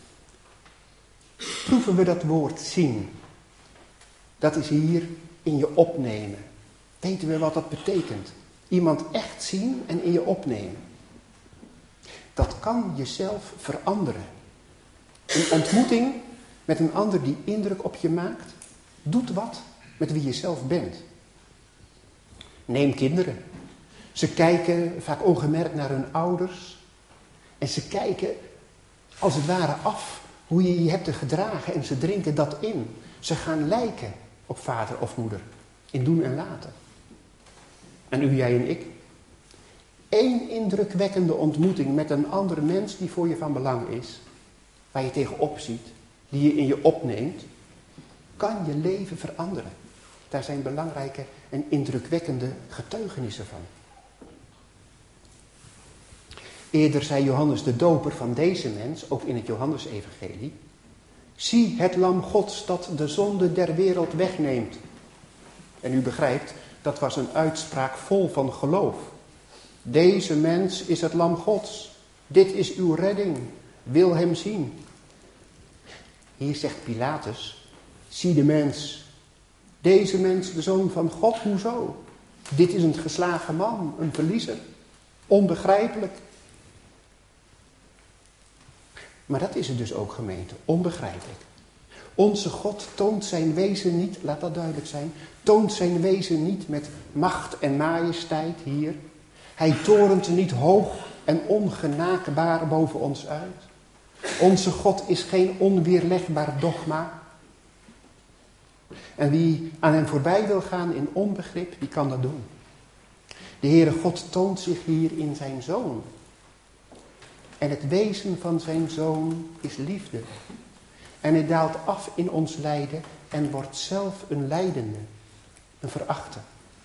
Proeven we dat woord zien. Dat is hier in je opnemen. Weten we wat dat betekent? Iemand echt zien en in je opnemen. Dat kan jezelf veranderen. Een ontmoeting met een ander die indruk op je maakt, doet wat met wie je zelf bent. Neem kinderen. Ze kijken vaak ongemerkt naar hun ouders. En ze kijken als het ware af hoe je je hebt te gedragen. En ze drinken dat in. Ze gaan lijken op vader of moeder. In doen en laten. En u, jij en ik. Eén indrukwekkende ontmoeting met een andere mens die voor je van belang is. Waar je tegenop ziet. Die je in je opneemt. Kan je leven veranderen. Daar zijn belangrijke en indrukwekkende getuigenissen van. Eerder zei Johannes de Doper van deze mens, ook in het Johannesevangelie. Zie het lam Gods dat de zonde der wereld wegneemt. En u begrijpt, dat was een uitspraak vol van geloof. Deze mens is het lam Gods. Dit is uw redding. Wil hem zien. Hier zegt Pilatus, zie de mens. Deze mens, de zoon van God, hoezo? Dit is een geslagen man, een verliezer. Onbegrijpelijk. Maar dat is het dus ook, gemeente, onbegrijpelijk. Onze God toont zijn wezen niet, laat dat duidelijk zijn, toont zijn wezen niet met macht en majesteit hier. Hij torent niet hoog en ongenaakbaar boven ons uit. Onze God is geen onweerlegbaar dogma. En wie aan hem voorbij wil gaan in onbegrip, die kan dat doen. De Heere God toont zich hier in zijn Zoon. En het wezen van zijn Zoon is liefde. En hij daalt af in ons lijden en wordt zelf een lijdende, een verachte.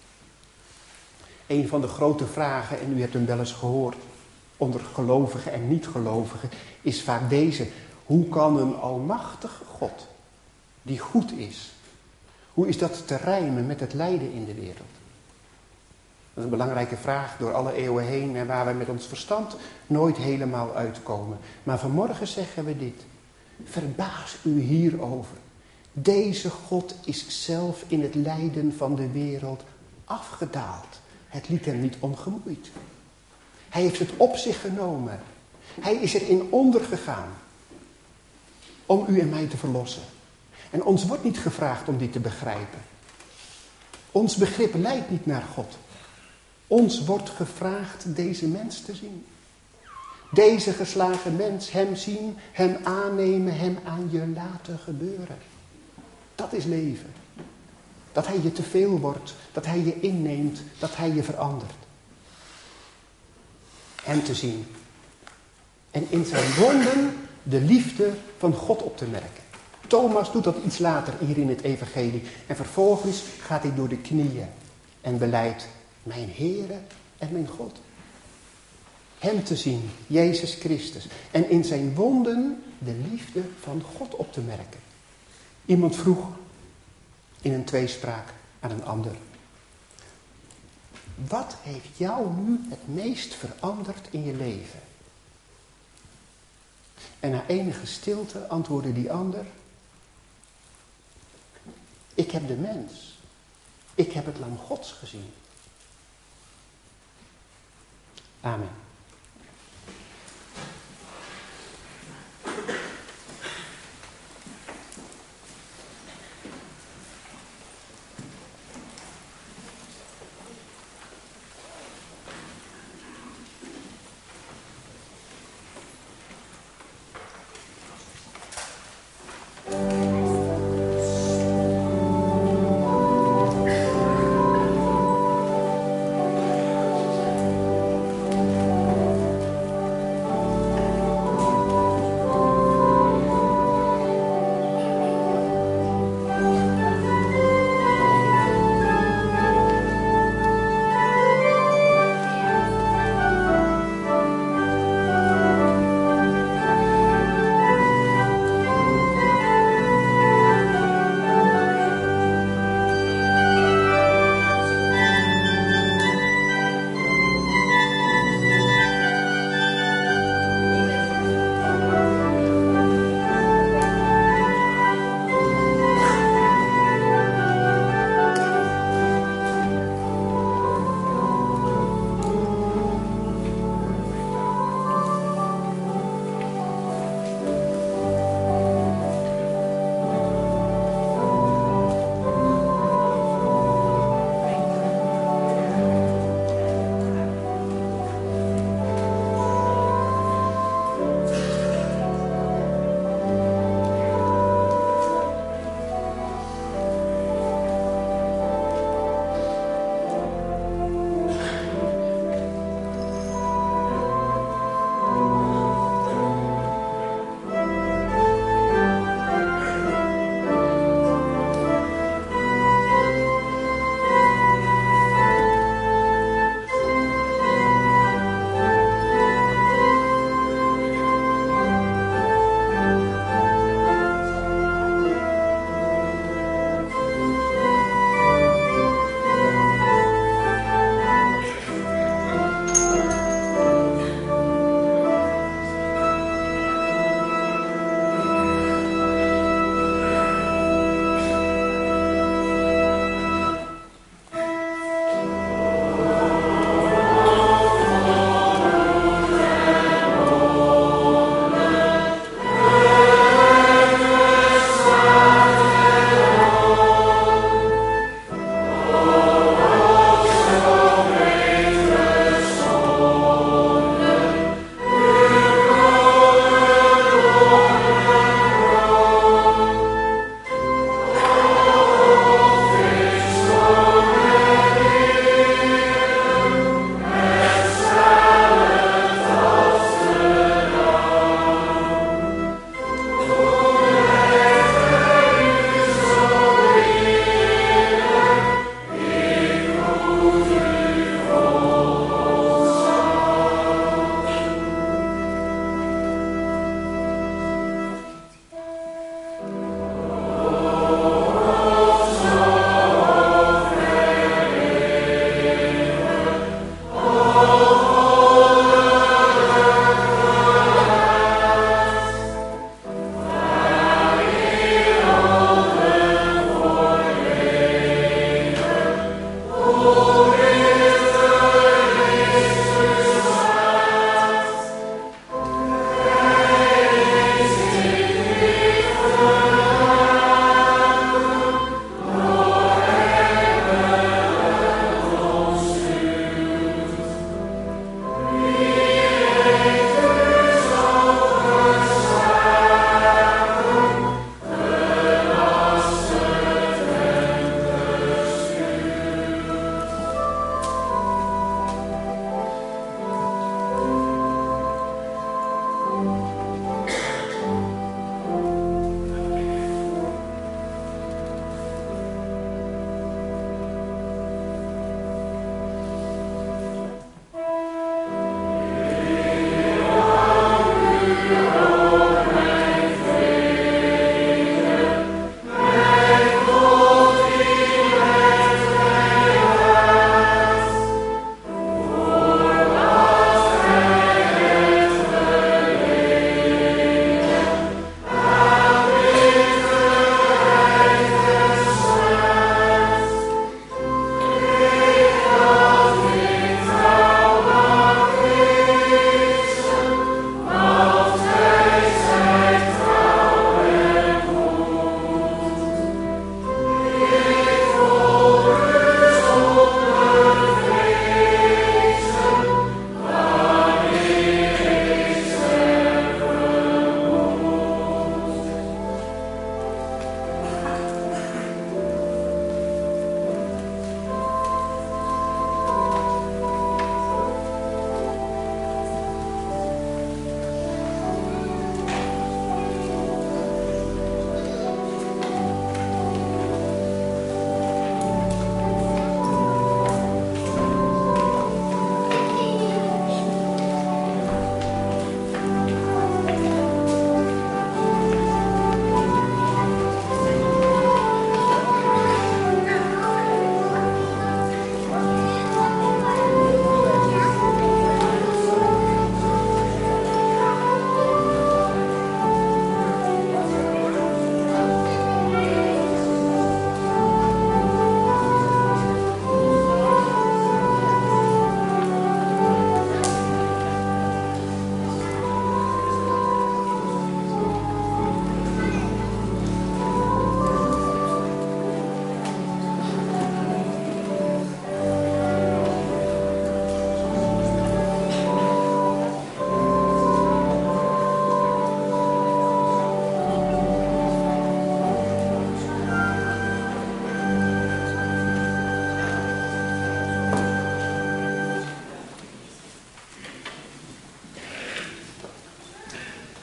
Een van de grote vragen, en u hebt hem wel eens gehoord, onder gelovigen en niet-gelovigen, is vaak deze. Hoe kan een almachtige God, die goed is, hoe is dat te rijmen met het lijden in de wereld? Dat is een belangrijke vraag door alle eeuwen heen en waar wij met ons verstand nooit helemaal uitkomen. Maar vanmorgen zeggen we dit. Verbaas u hierover. Deze God is zelf in het lijden van de wereld afgedaald. Het liet hem niet ongemoeid. Hij heeft het op zich genomen. Hij is erin ondergegaan. Om u en mij te verlossen. En ons wordt niet gevraagd om dit te begrijpen. Ons begrip leidt niet naar God. Ons wordt gevraagd deze mens te zien. Deze geslagen mens, hem zien, hem aannemen, hem aan je laten gebeuren. Dat is leven. Dat hij je te veel wordt, dat hij je inneemt, dat hij je verandert. Hem te zien. En in zijn wonden de liefde van God op te merken. Thomas doet dat iets later hier in het evangelie. En vervolgens gaat hij door de knieën en belijdt: mijn Heere en mijn God. Hem te zien, Jezus Christus. En in zijn wonden de liefde van God op te merken. Iemand vroeg in een tweespraak aan een ander: wat heeft jou nu het meest veranderd in je leven? En na enige stilte antwoordde die ander: ik heb de mens. Ik heb het lam Gods gezien. Amen.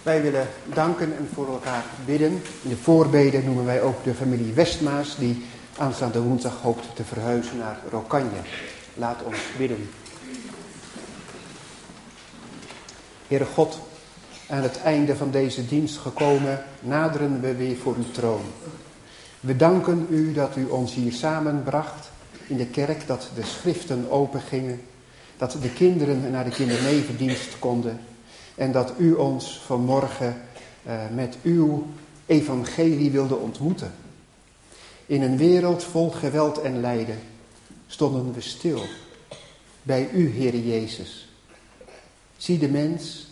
Wij willen danken en voor elkaar bidden. In de voorbeden noemen wij ook de familie Westmaas, die aanstaande woensdag hoopt te verhuizen naar Rokanje. Laat ons bidden. Heere God, aan het einde van deze dienst gekomen, naderen we weer voor uw troon. We danken u dat u ons hier samenbracht in de kerk, dat de schriften opengingen, dat de kinderen naar de kindernevendienst konden en dat u ons vanmorgen met uw evangelie wilde ontmoeten. In een wereld vol geweld en lijden stonden we stil bij u, Heere Jezus. Zie de mens,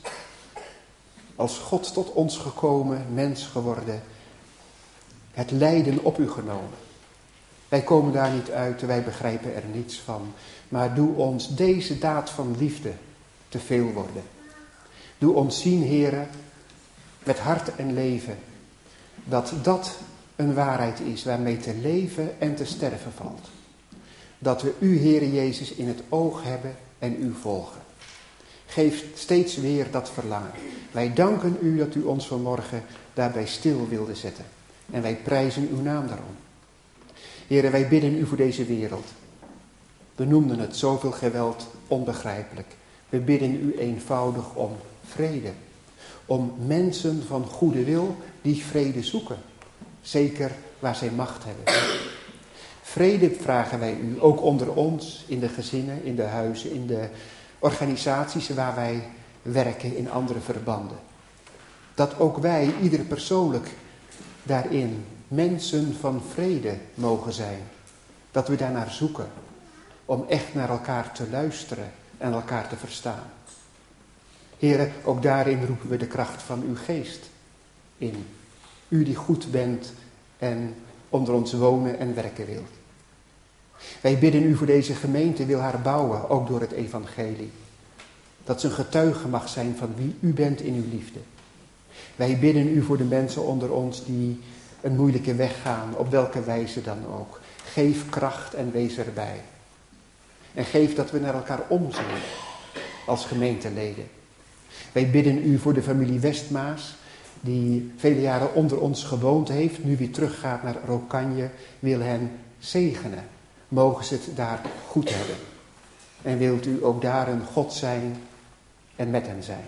als God tot ons gekomen, mens geworden, het lijden op u genomen. Wij komen daar niet uit, wij begrijpen er niets van. Maar doe ons deze daad van liefde te veel worden. Doe ons zien, Heere, met hart en leven, dat dat een waarheid is waarmee te leven en te sterven valt. Dat we u, Heere Jezus, in het oog hebben en u volgen. Geef steeds weer dat verlangen. Wij danken u dat u ons vanmorgen daarbij stil wilde zetten. En wij prijzen uw naam daarom. Heere, wij bidden u voor deze wereld. We noemden het zoveel geweld onbegrijpelijk. We bidden u eenvoudig om vrede. Om mensen van goede wil die vrede zoeken. Zeker waar zij macht hebben. Vrede vragen wij u, ook onder ons, in de gezinnen, in de huizen, in de organisaties waar wij werken, in andere verbanden. Dat ook wij, ieder persoonlijk, daarin mensen van vrede mogen zijn. Dat we daarnaar zoeken, om echt naar elkaar te luisteren en elkaar te verstaan. Heere, ook daarin roepen we de kracht van uw geest in. U die goed bent en onder ons wonen en werken wilt. Wij bidden u voor deze gemeente, wil haar bouwen, ook door het evangelie. Dat ze een getuige mag zijn van wie u bent in uw liefde. Wij bidden u voor de mensen onder ons die een moeilijke weg gaan, op welke wijze dan ook. Geef kracht en wees erbij. En geef dat we naar elkaar omzien als gemeenteleden. Wij bidden u voor de familie Westmaas, die vele jaren onder ons gewoond heeft, nu weer teruggaat naar Rokanje, wil hen zegenen. Mogen ze het daar goed hebben. En wilt u ook daar een God zijn en met hen zijn.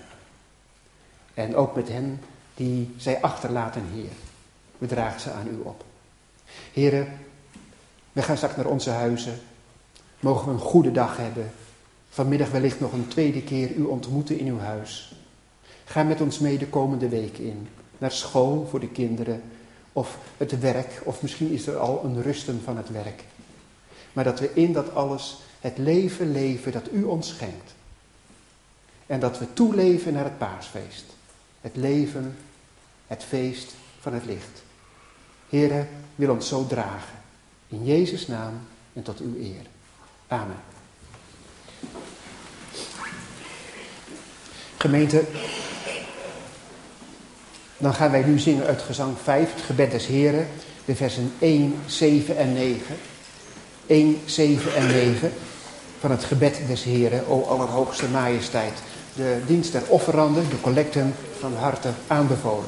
En ook met hen die zij achterlaten, Heer. We dragen ze aan u op. Heren, we gaan straks naar onze huizen. Mogen we een goede dag hebben. Vanmiddag wellicht nog een tweede keer u ontmoeten in uw huis. Ga met ons mee de komende week in. Naar school voor de kinderen. Of het werk. Of misschien is er al een rusten van het werk. Maar dat we in dat alles het leven leven dat u ons schenkt. En dat we toeleven naar het paasfeest. Het leven, het feest van het licht. Heere, wil ons zo dragen. In Jezus' naam en tot uw eer. Amen. Gemeente, dan gaan wij nu zingen uit gezang 5, het gebed des Heren, de versen 1, 7 en 9. 1, 7 en 9 van het gebed des Heren, o Allerhoogste Majesteit. De dienst der offeranden, de collecten van harte aanbevolen.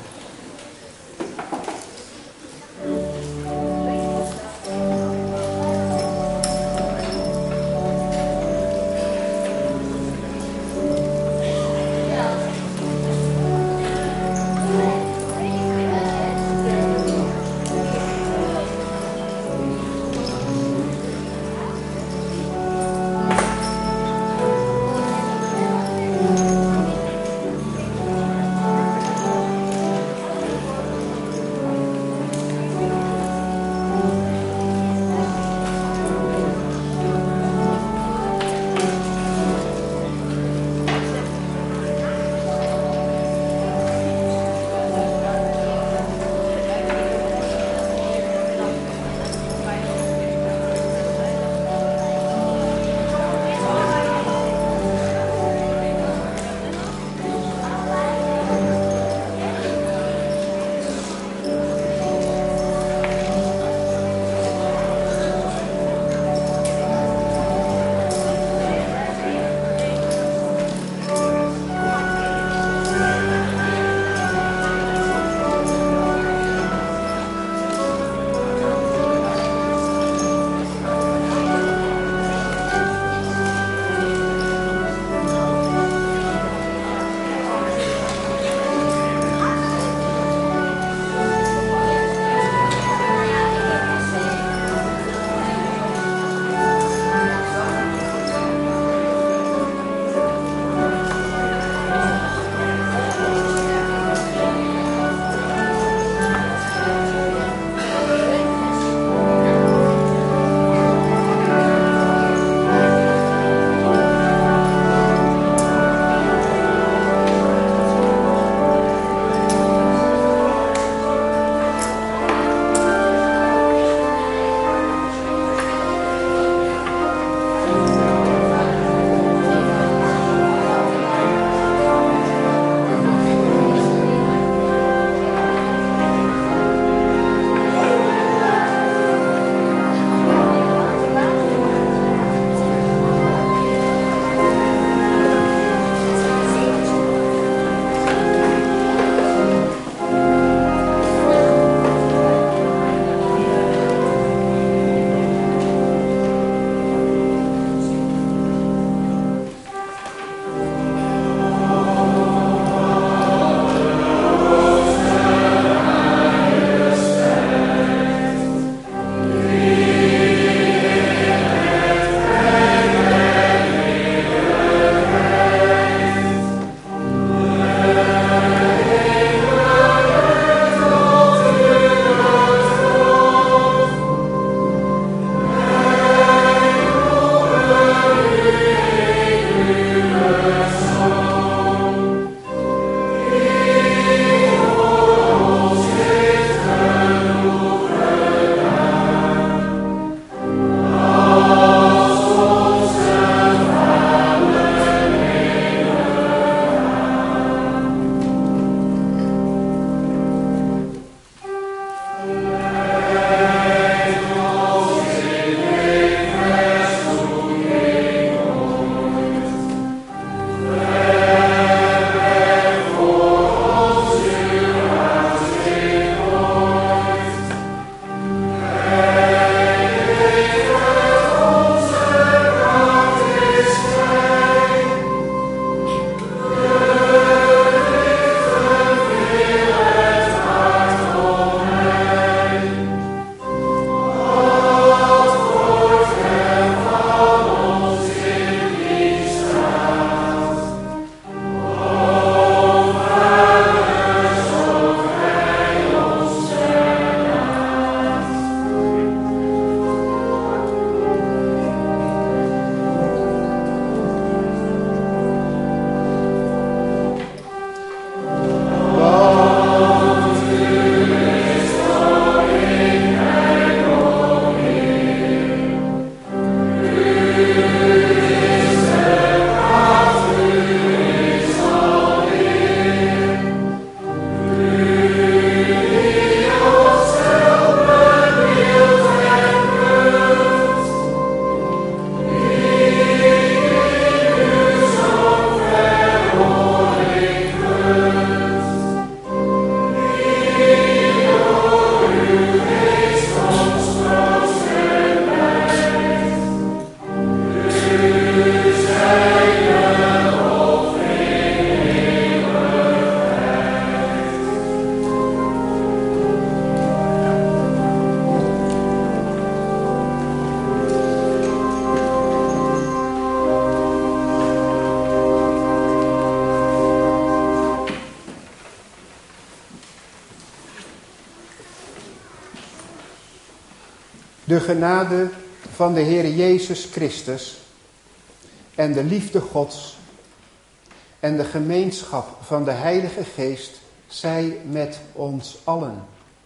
De genade van de Heer Jezus Christus en de liefde Gods en de gemeenschap van de Heilige Geest zij met ons allen.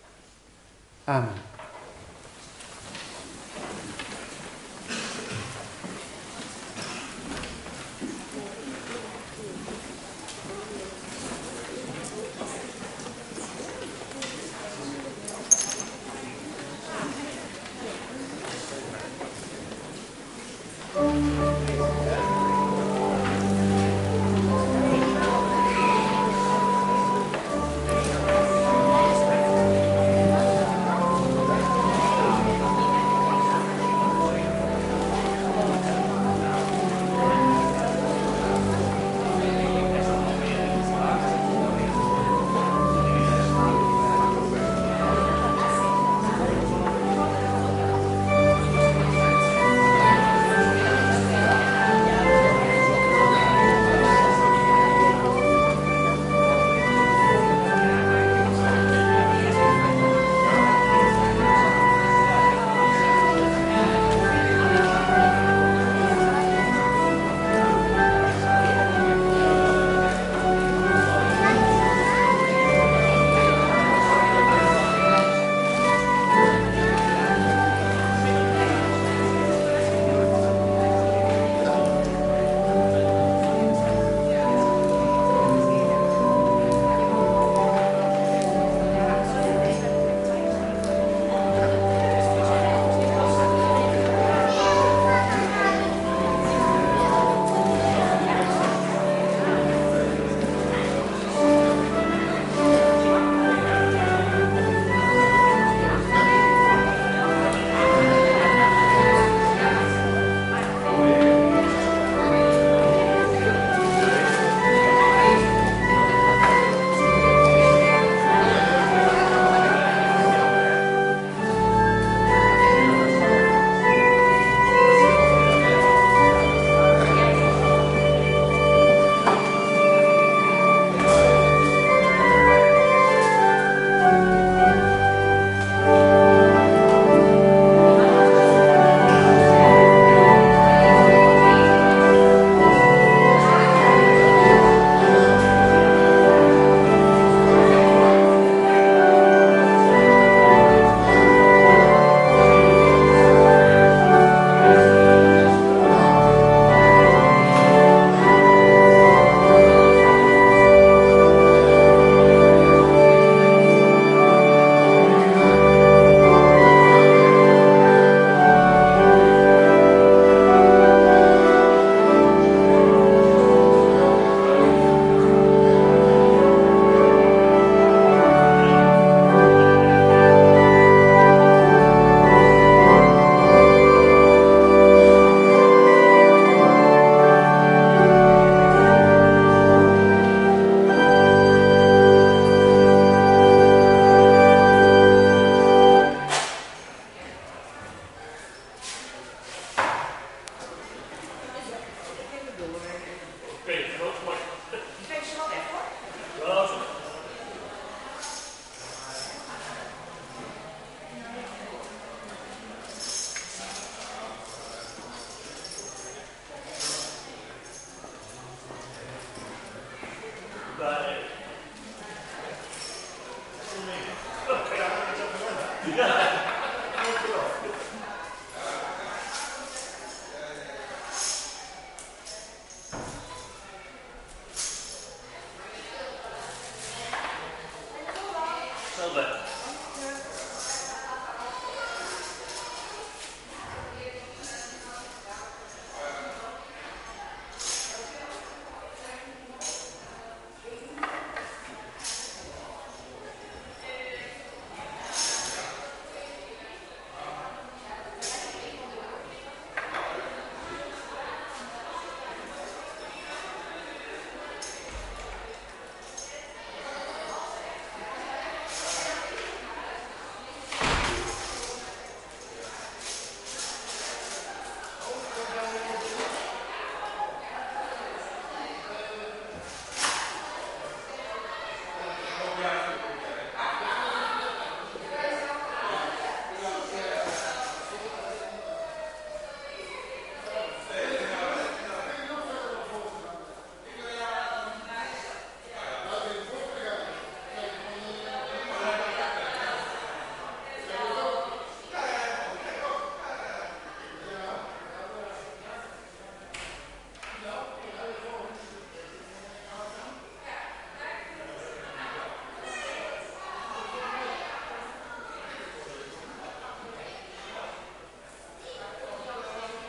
Amen. Ja.